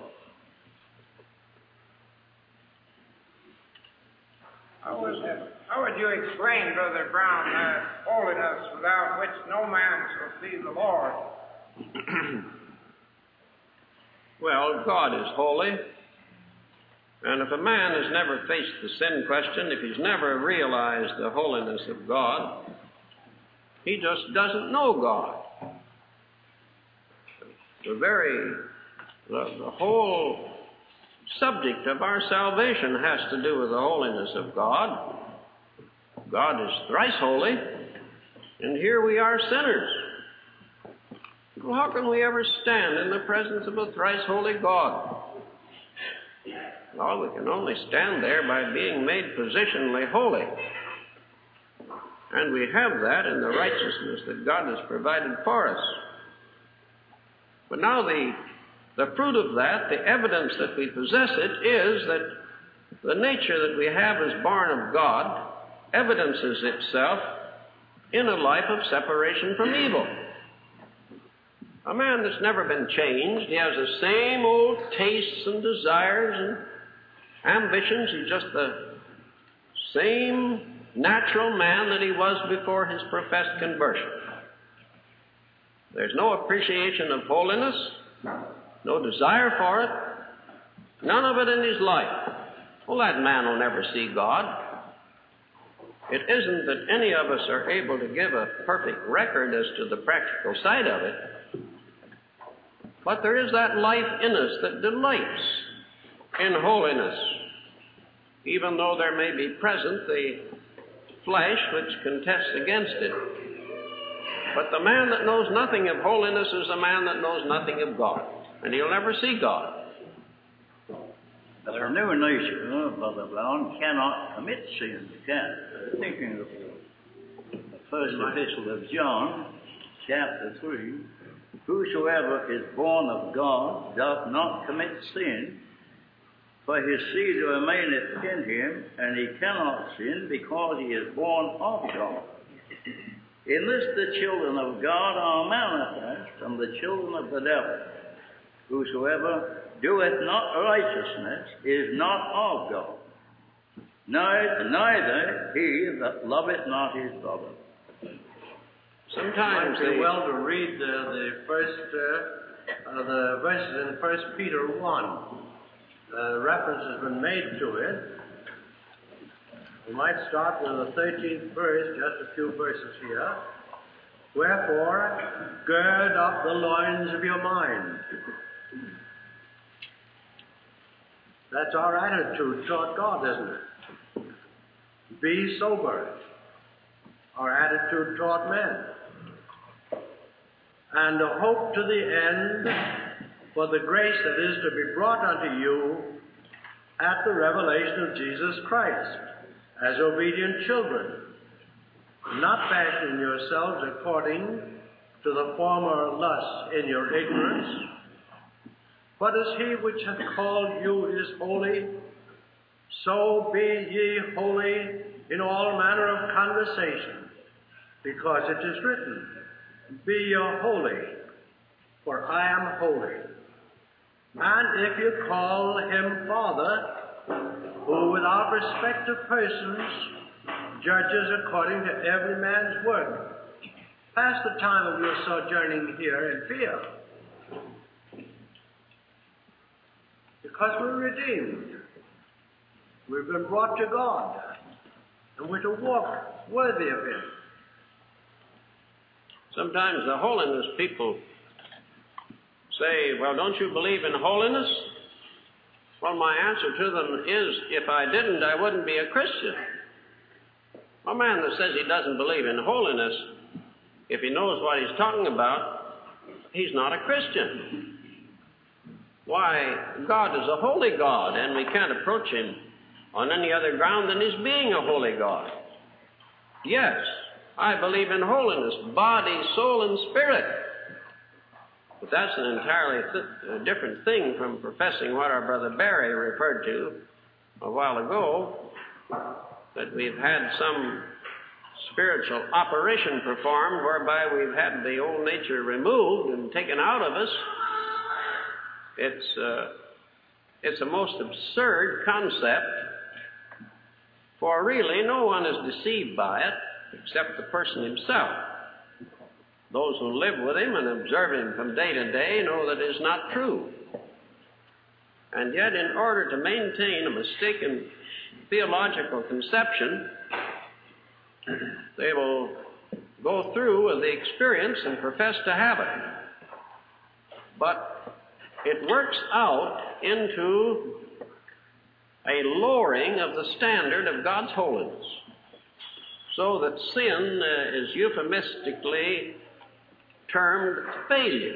How would, how would you explain, Brother Brown, that holiness without which no man shall see the Lord? Well, God is holy, and if a man has never faced the sin question, if he's never realized the holiness of God, he just doesn't know God. The very, the, the whole subject of our salvation has to do with the holiness of God. God is thrice holy, and here we are sinners. Well, how can we ever stand in the presence of a thrice holy God? Well, we can only stand there by being made positionally holy. And we have that in the righteousness that God has provided for us. But now the, the fruit of that, the evidence that we possess it, is that the nature that we have as born of God evidences itself in a life of separation from evil. A man that's never been changed, he has the same old tastes and desires and ambitions. He's just the same natural man that he was before his professed conversion. There's no appreciation of holiness, no desire for it, none of it in his life. Well, that man will never see God. It isn't that any of us are able to give a perfect record as to the practical side of it, but there is that life in us that delights in holiness, even though there may be present the flesh which contests against it. But the man that knows nothing of holiness is a man that knows nothing of God, and he'll never see God. The new nature, Brother Brown, cannot commit sin. You can't. Thinking of the first epistle of John, chapter three, whosoever is born of God doth not commit sin, for his seed remaineth in him, and he cannot sin because he is born of God. In this the children of God are manifest, and the children of the devil. Whosoever doeth not righteousness is not of God, neither, neither he that loveth not his brother. Sometimes it might be well to read uh, the first uh, uh, the verses in First Peter one. Uh, reference has been made to it. We might start with the thirteenth verse, just a few verses here. Wherefore, gird up the loins of your mind. That's our attitude toward God, isn't it? Be sober. Our attitude toward men. And hope to the end for the grace that is to be brought unto you at the revelation of Jesus Christ, as obedient children, not fashioning yourselves according to the former lusts in your ignorance, but as he which hath called you is holy, so be ye holy in all manner of conversation, because it is written, be ye holy, for I am holy. And if you call him Father, who without respect of persons judges according to every man's work, pass the time of your sojourning here in fear, because we're redeemed. We've been brought to God, and we're to walk worthy of him. Sometimes the holiness people say, well, don't you believe in holiness? Well, my answer to them is, if I didn't, I wouldn't be a Christian. A man that says he doesn't believe in holiness, if he knows what he's talking about, he's not a Christian. Why, God is a holy God, and we can't approach him on any other ground than his being a holy God. Yes, I believe in holiness, body, soul, and spirit. But that's an entirely th- different thing from professing what our brother Barry referred to a while ago, that we've had some spiritual operation performed whereby we've had the old nature removed and taken out of us. It's, uh, it's a most absurd concept, for really no one is deceived by it except the person himself. Those who live with him and observe him from day to day know that it is not true. And yet, in order to maintain a mistaken theological conception, they will go through with the experience and profess to have it. But it works out into a lowering of the standard of God's holiness, so that sin uh, is euphemistically termed failure.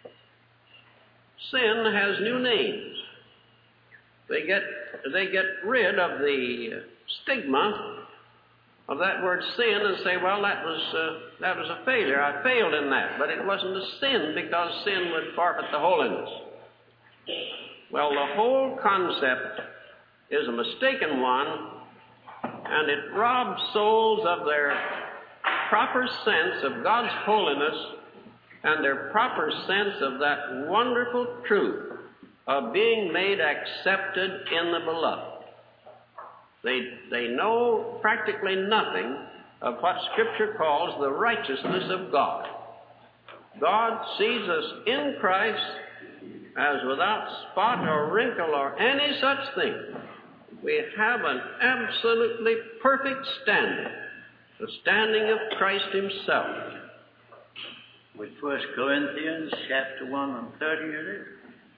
Sin has new names. They get, they get rid of the stigma of that word sin and say, well, that was, uh, that was a failure. I failed in that. But it wasn't a sin because sin would forfeit the holiness. Well, the whole concept is a mistaken one, and it robs souls of their proper sense of God's holiness and their proper sense of that wonderful truth of being made accepted in the beloved. They, they know practically nothing of what Scripture calls the righteousness of God. God sees us in Christ as without spot or wrinkle or any such thing. We have an absolutely perfect standing, the standing of Christ Himself. With First Corinthians chapter one and thirty in it.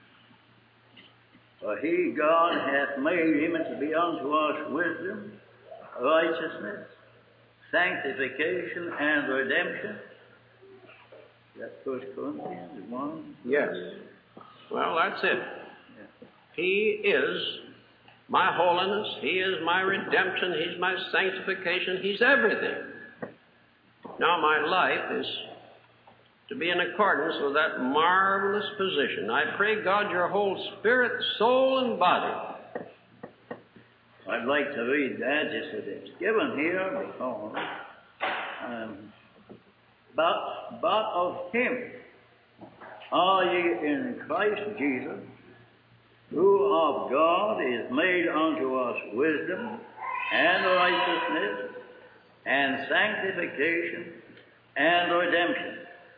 For He, God, hath made Him to be unto us wisdom, righteousness, sanctification, and redemption. That's First Corinthians one. Yes. Well, that's it. He is my holiness. He is my redemption. He's my sanctification. He's everything. Now my life is to be in accordance with that marvelous position. I pray God your whole spirit, soul, and body. I'd like to read that just as it's given here because um, but, but of Him are ye in Christ Jesus, who of God is made unto us wisdom and righteousness and sanctification and redemption.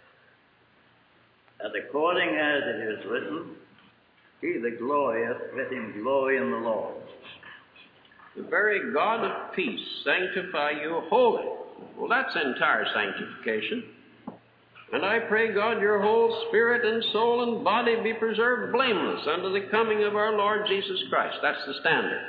That according as it is written, he that glorieth, let him glory in the Lord. The very God of peace sanctify you wholly. Well, that's entire sanctification. And I pray God your whole spirit and soul and body be preserved blameless unto the coming of our Lord Jesus Christ. That's the standard.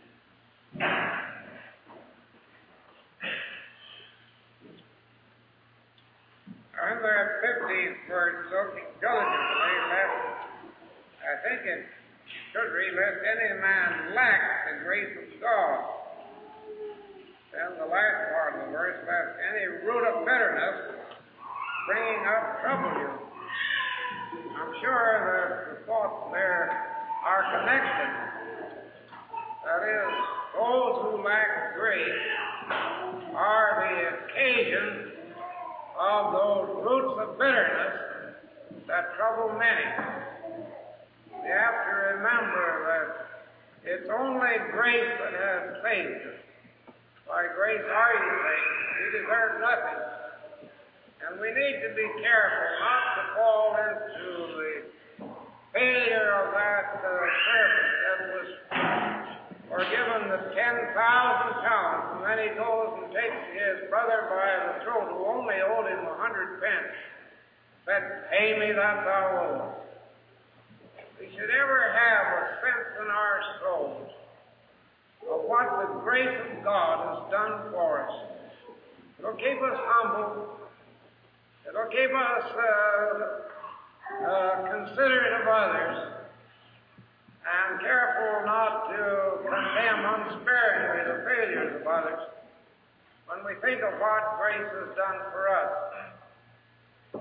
On that fifteenth verse, looking diligently, lest, I think it should read, lest any man lack the grace of God. Then the last part of the verse, lest any root of bitterness bringing up trouble you. I'm sure that the thoughts there are connected. That is, those who lack grace are the occasion of those roots of bitterness that trouble many. You have to remember that it's only grace that has saved us. By grace are you saved. We deserve nothing. And we need to be careful not to fall into the failure of that uh, servant that was forgiven the ten thousand talents, and then he goes and takes his brother by the throat who only owed him a hundred pence, said, pay me that thou owest. We should ever have a sense in our souls of what the grace of God has done for us. It'll keep us humble. It'll keep us uh, uh, considerate of others and careful not to condemn unsparingly the failures of others when we think of what grace has done for us.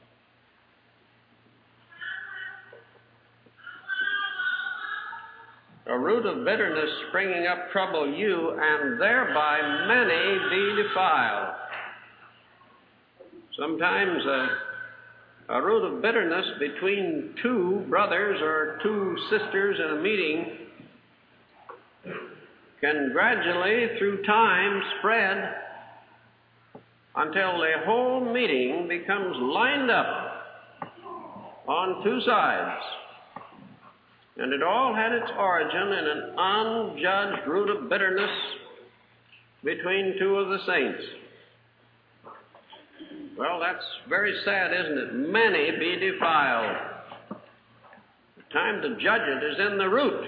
A root of bitterness springing up trouble you, and thereby many be defiled. Sometimes a, a root of bitterness between two brothers or two sisters in a meeting can gradually, through time, spread until the whole meeting becomes lined up on two sides. And it all had its origin in an unjudged root of bitterness between two of the saints. Well, that's very sad, isn't it? Many be defiled. The time to judge it is in the root.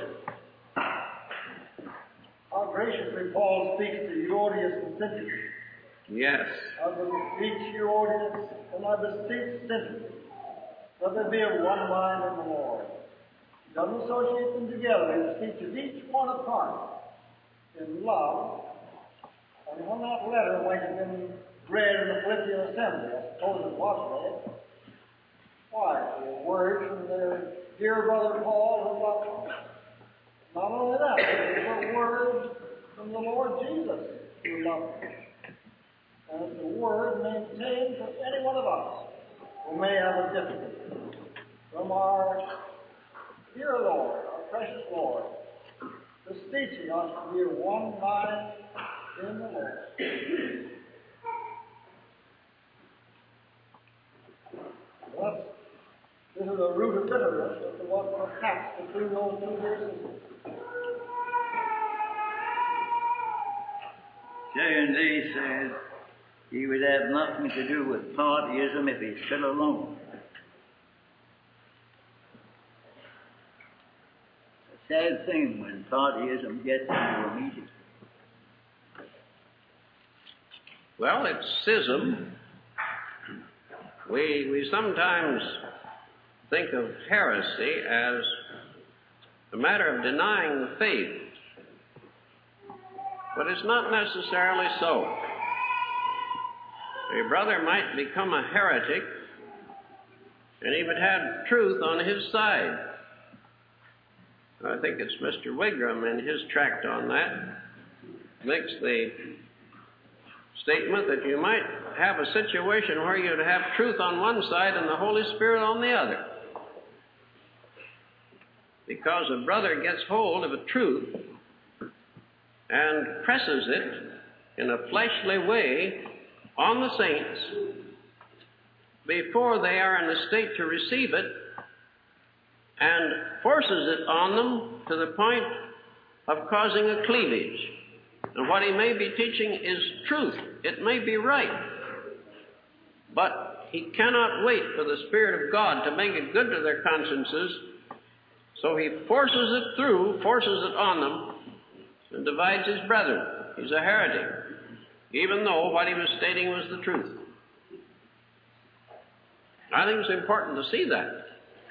How graciously Paul speaks to Euodias and Syntyche. Yes. I beseech Euodias and I beseech Syntyche that they be of one mind in the Lord. He doesn't associate them together. He speaks of each one apart in love and when that letter might have been read in the Philippian assembly, I suppose it was read, why, the words from their dear brother Paul who loved them. Not only that, but they were words from the Lord Jesus who loved them. And it's a word maintained for any one of us who may have a difficulty from our dear Lord, our precious Lord, beseeching us to be of one mind in the Lord. That's, this is the root of bitterness, that's what perhaps between those two dear sisters. J and D says he would have nothing to do with partyism if he's still alone. It's a sad thing when partyism gets into a meeting. Well, it's schism. We, we sometimes think of heresy as a matter of denying the faith, but it's not necessarily so. A brother might become a heretic, and he would have truth on his side. I think it's Mister Wigram in his tract on that makes the statement that you might have a situation where you'd have truth on one side and the Holy Spirit on the other. Because a brother gets hold of a truth and presses it in a fleshly way on the saints before they are in a state to receive it, and forces it on them to the point of causing a cleavage. And what he may be teaching is truth. It may be right. But he cannot wait for the Spirit of God to make it good to their consciences, so he forces it through, forces it on them, and divides his brethren. He's a heretic, even though what he was stating was the truth. I think it's important to see that.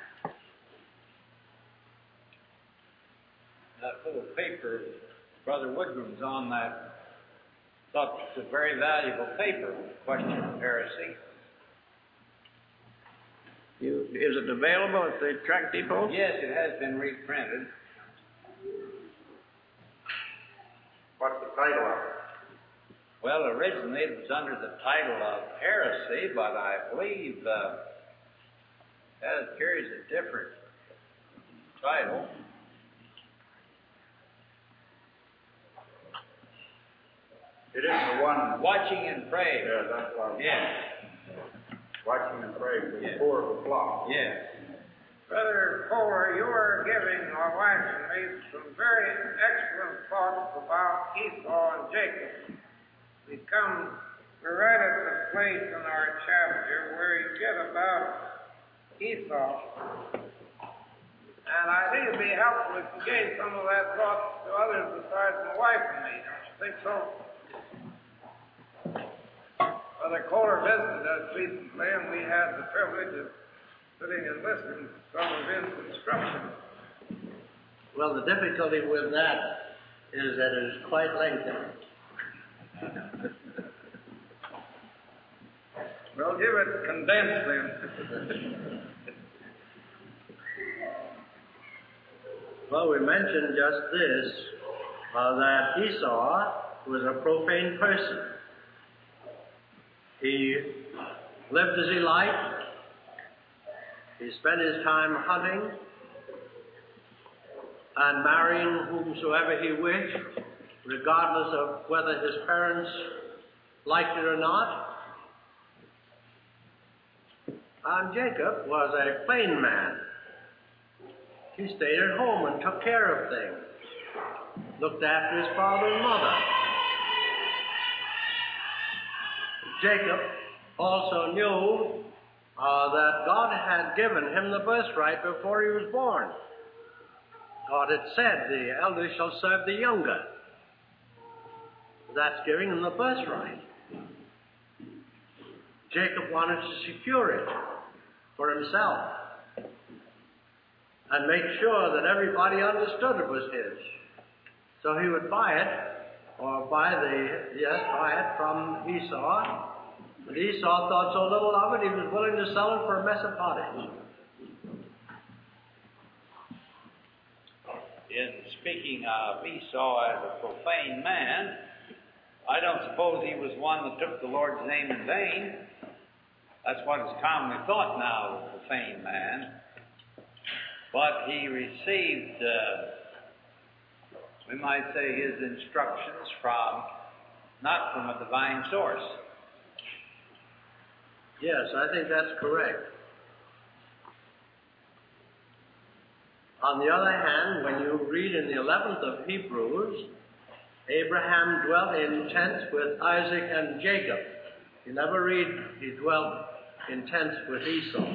That little paper, Brother Wigram's on that, thought it's a very valuable paper, Question of Heresy. You, is it available at the tract depot? Yes, it has been reprinted. What's the title of it? Well, originally it was under the title of Heresy, but I believe uh, that it carries a different title. It is the one. Watching and Praying. Yeah, that's what I'm Yes. Watching and praying for the Yes. poor of the flock. Yes. Brother Fuller, you are giving my wife and me some very excellent thoughts about Esau and Jacob. We come, we're right at the place in our chapter where you get about Esau. And I think it'd be helpful if you gave some of that thought to others besides my wife and me. Don't you think so? Brother Kohler visited us recently, and we had the privilege of sitting and listening to some of his instructions. Well, the difficulty with that is that it is quite lengthy. Well, give it condensed then. Well, we mentioned just this, uh, that Esau was a profane person. He lived as he liked. He spent his time hunting and marrying whomsoever he wished, regardless of whether his parents liked it or not. And Jacob was a plain man. He stayed at home and took care of things, looked after his father and mother. Jacob also knew uh, that God had given him the birthright before he was born. God had said, the elder shall serve the younger. That's giving him the birthright. Jacob wanted to secure it for himself and make sure that everybody understood it was his. So he would buy it or buy the, yes, buy it from Esau. But Esau thought so little of it, he was willing to sell it for a mess of pottage. In speaking of Esau as a profane man, I don't suppose he was one that took the Lord's name in vain. That's what is commonly thought now of a profane man. But he received, uh, we might say, his instructions from, not from a divine source. Yes, I think that's correct. On the other hand, when you read in the eleventh of Hebrews, Abraham dwelt in tents with Isaac and Jacob. You never read he dwelt in tents with Esau.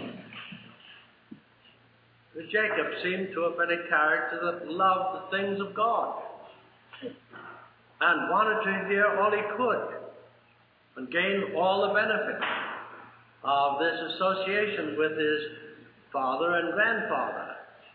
But Jacob seemed to have been a character that loved the things of God and wanted to hear all he could and gain all the benefit of this association with his father and grandfather.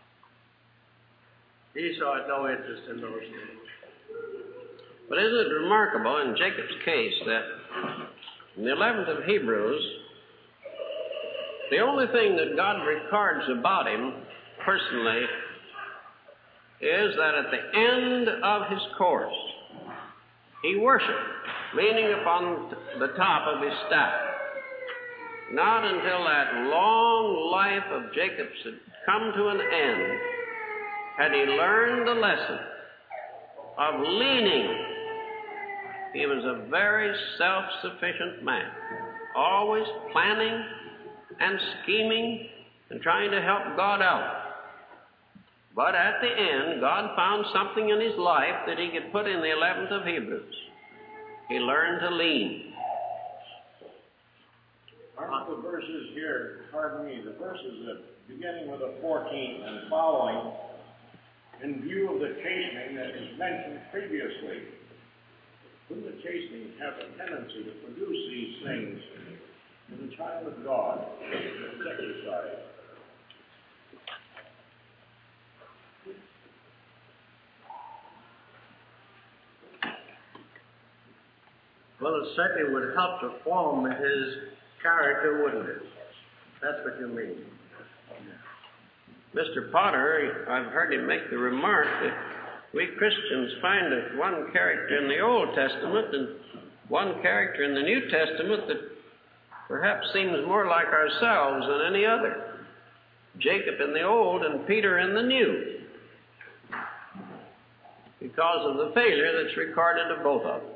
Esau had no interest in those things. But isn't it remarkable in Jacob's case that in the eleventh of Hebrews, the only thing that God records about him personally is that at the end of his course, he worshiped, leaning upon the top of his staff. Not until that long life of Jacob's had come to an end had he learned the lesson of leaning. He was a very self-sufficient man, always planning and scheming and trying to help God out. But at the end, God found something in his life that he could put in the eleventh of Hebrews. He learned to lean. Aren't the verses here, pardon me, the verses that beginning with the fourteenth and following, in view of the chastening that is mentioned previously, wouldn't the chastening have a tendency to produce these things in the child of God that's exercised? Well, it certainly would help to form his character, wouldn't it? That's what you mean. Mister Potter, I've heard him make the remark that we Christians find that one character in the Old Testament and one character in the New Testament that perhaps seems more like ourselves than any other. Jacob in the Old and Peter in the New, because of the failure that's recorded of both of them.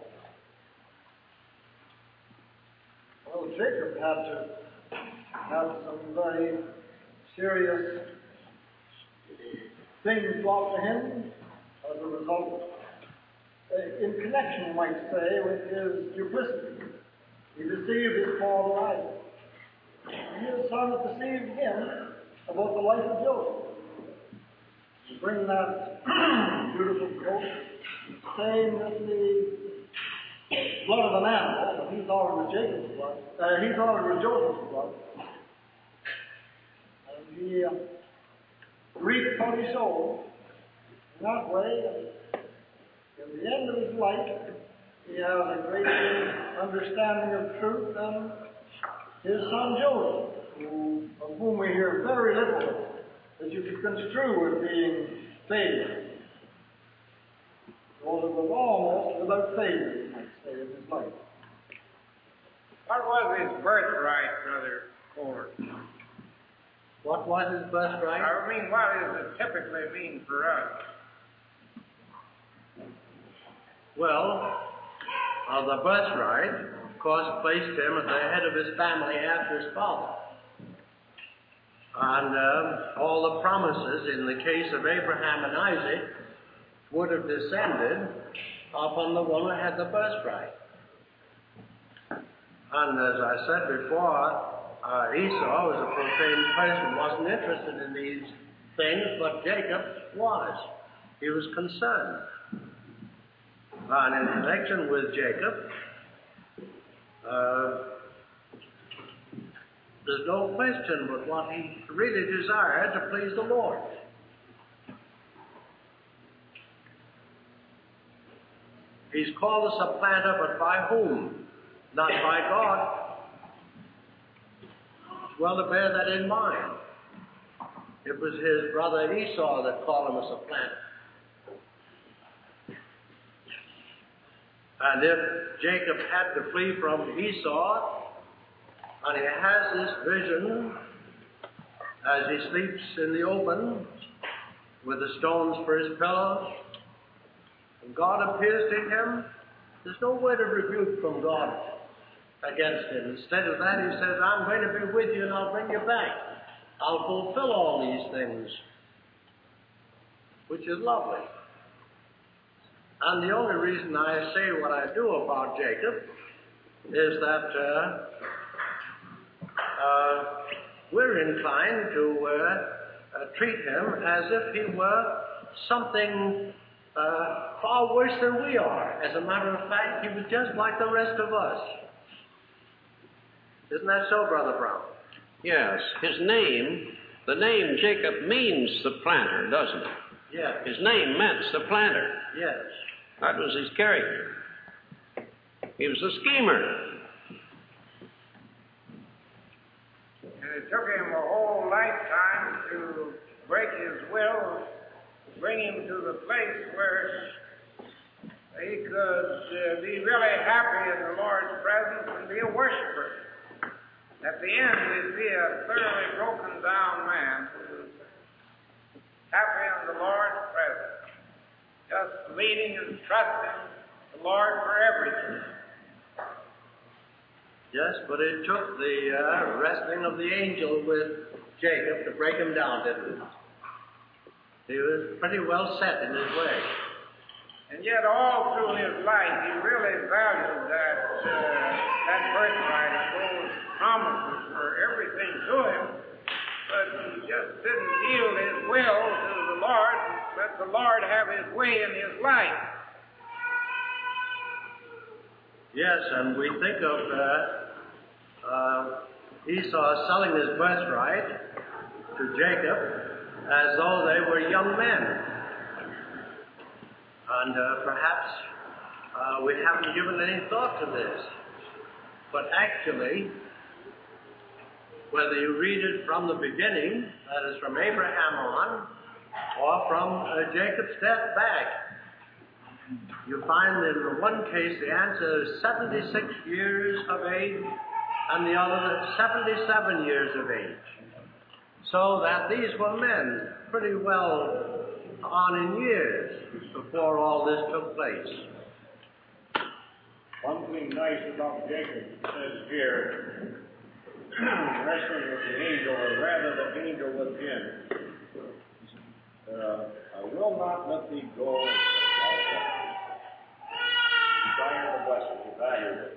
Well, Jacob had to have some very serious things brought to him as a result, uh, in connection, you might say, with his duplicity. He deceived his father Isaac. His son deceived him about the life of Joseph. To bring that beautiful coat, saying that the blood of an animal, but he's already with Jacob's blood. Uh, he's already with Joseph's blood. And he uh, reaped what he sowed. In that way, in the end of his life, he has a great understanding of truth, and his son Joseph, who, of whom we hear very little, that you could construe as being failure. Joseph was almost without failure, you might say, in his life. What was his birthright, Brother Ford? What was his birthright? I mean, what does it typically mean for us? Well, uh, the birthright, of course, placed him at the head of his family after his father. And um, all the promises in the case of Abraham and Isaac would have descended upon the one who had the birthright. And as I said before, uh, Esau was a profane person, wasn't interested in these things, but Jacob was. He was concerned. And in connection with Jacob, uh, there's no question but what he really desired to please the Lord. He He's called a supplanter, but by whom? Not by God. It's well to bear that in mind. It was his brother Esau that called him a supplanter. And if Jacob had to flee from Esau, and he has this vision as he sleeps in the open with the stones for his pillows, and God appears to him, there's no word of rebuke from God against him. Instead of that, he says, I'm going to be with you and I'll bring you back. I'll fulfill all these things, which is lovely. And the only reason I say what I do about Jacob is that uh, uh, we're inclined to uh, uh, treat him as if he were something uh, far worse than we are. As a matter of fact, he was just like the rest of us. Isn't that so, Brother Brown? Yes. His name, the name Jacob means supplanter, doesn't it? Yes. His name meant supplanter. Yes. That was his character. He was a schemer. And it took him a whole lifetime to break his will, bring him to the place where he could uh, be really happy in the Lord's presence and be a worshiper. At the end, we see a thoroughly broken down man who's happy in the Lord's presence, just leading and trusting the Lord for everything. Yes, but it took the uh, wrestling of the angel with Jacob to break him down, didn't it? He was pretty well set in his way. And yet all through his life, he really valued that, uh, that birthright and those promises were everything to him, but he just didn't yield his will to the Lord and let the Lord have his way in his life. Yes, and we think of uh, uh, Esau selling his birthright to Jacob as though they were young men. And uh, perhaps uh, we haven't given any thought to this. But actually, whether you read it from the beginning, that is from Abraham on, or from uh, Jacob's death back, you find in the one case the answer is seventy-six years of age, and the other seventy-seven years of age. So that these were men pretty well on in years before all this took place. One thing nice about Jacob says here, wrestling with the angel, or rather the angel with him. Uh, I will not let thee go. Desire the blessing, you value it.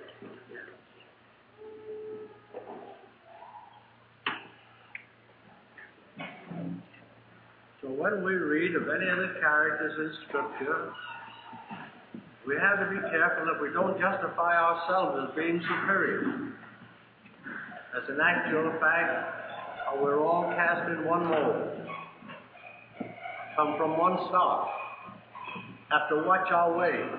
So when we read of any of the characters in Scripture, we have to be careful that we don't justify ourselves as being superior. As an actual fact, we're all cast in one mold, come from one stock, have to watch our ways.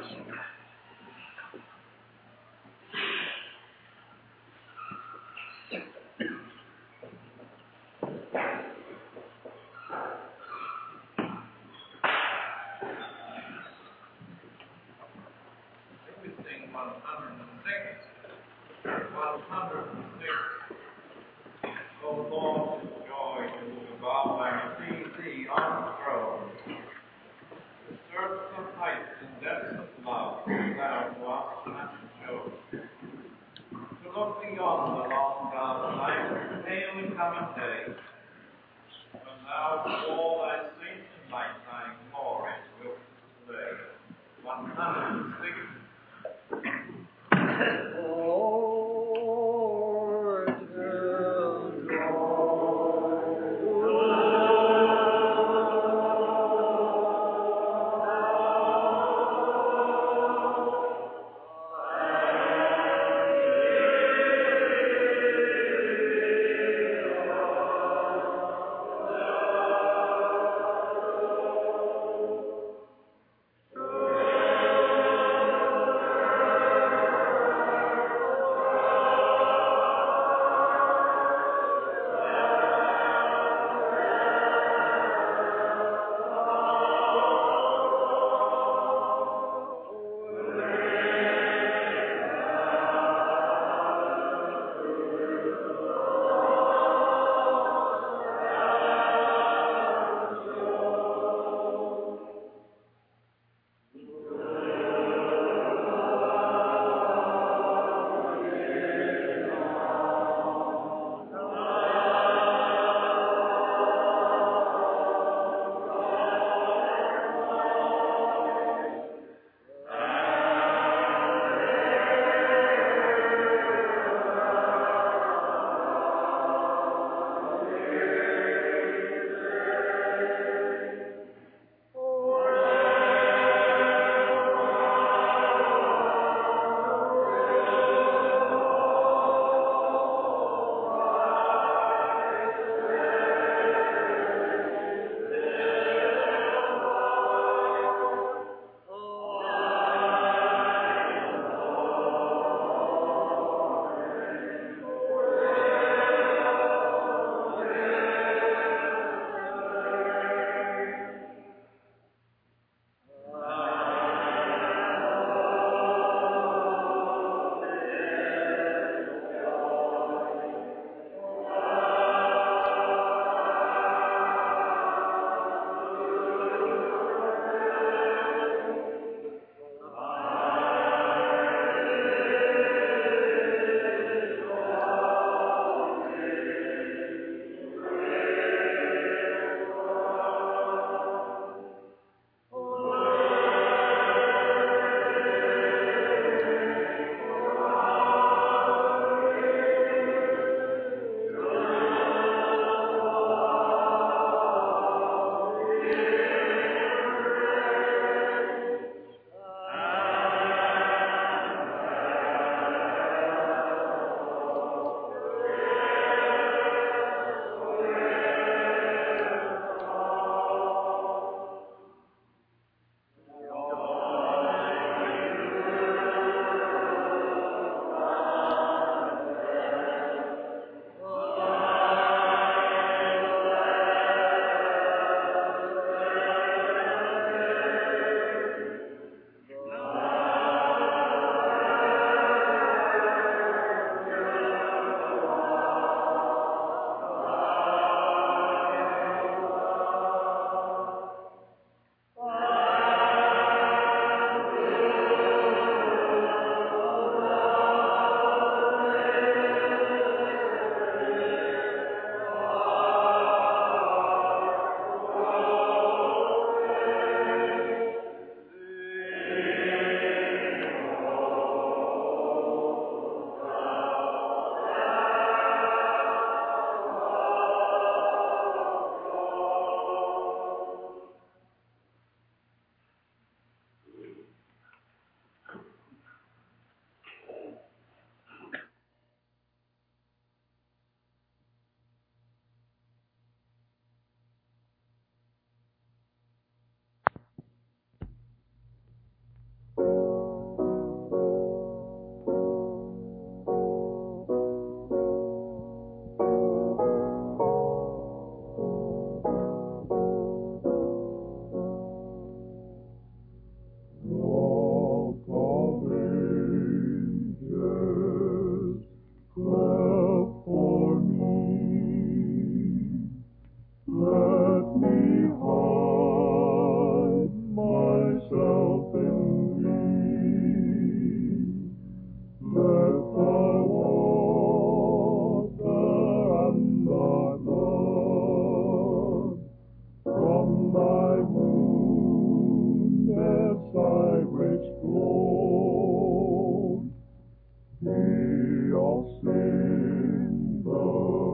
of sin, the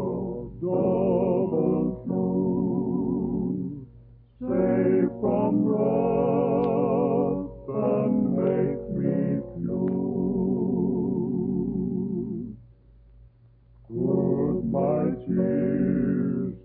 double truth, save from wrath and make me pure. Could my tears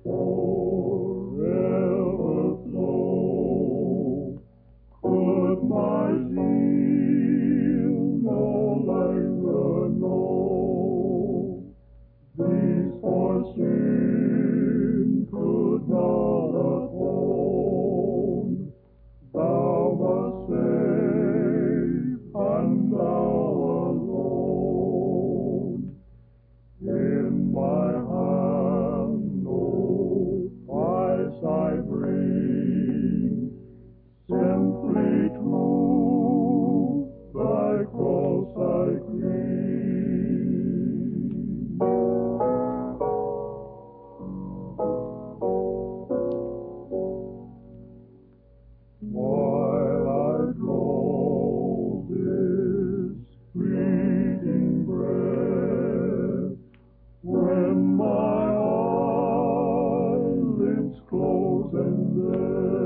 forever flow? Could my zeal no longer know? These for sin could not atone. Thou must save, and thou alone. In my hand no price I bring, simply truth, thy cross I cling. While I draw this fleeting breath, when my eyelids close and there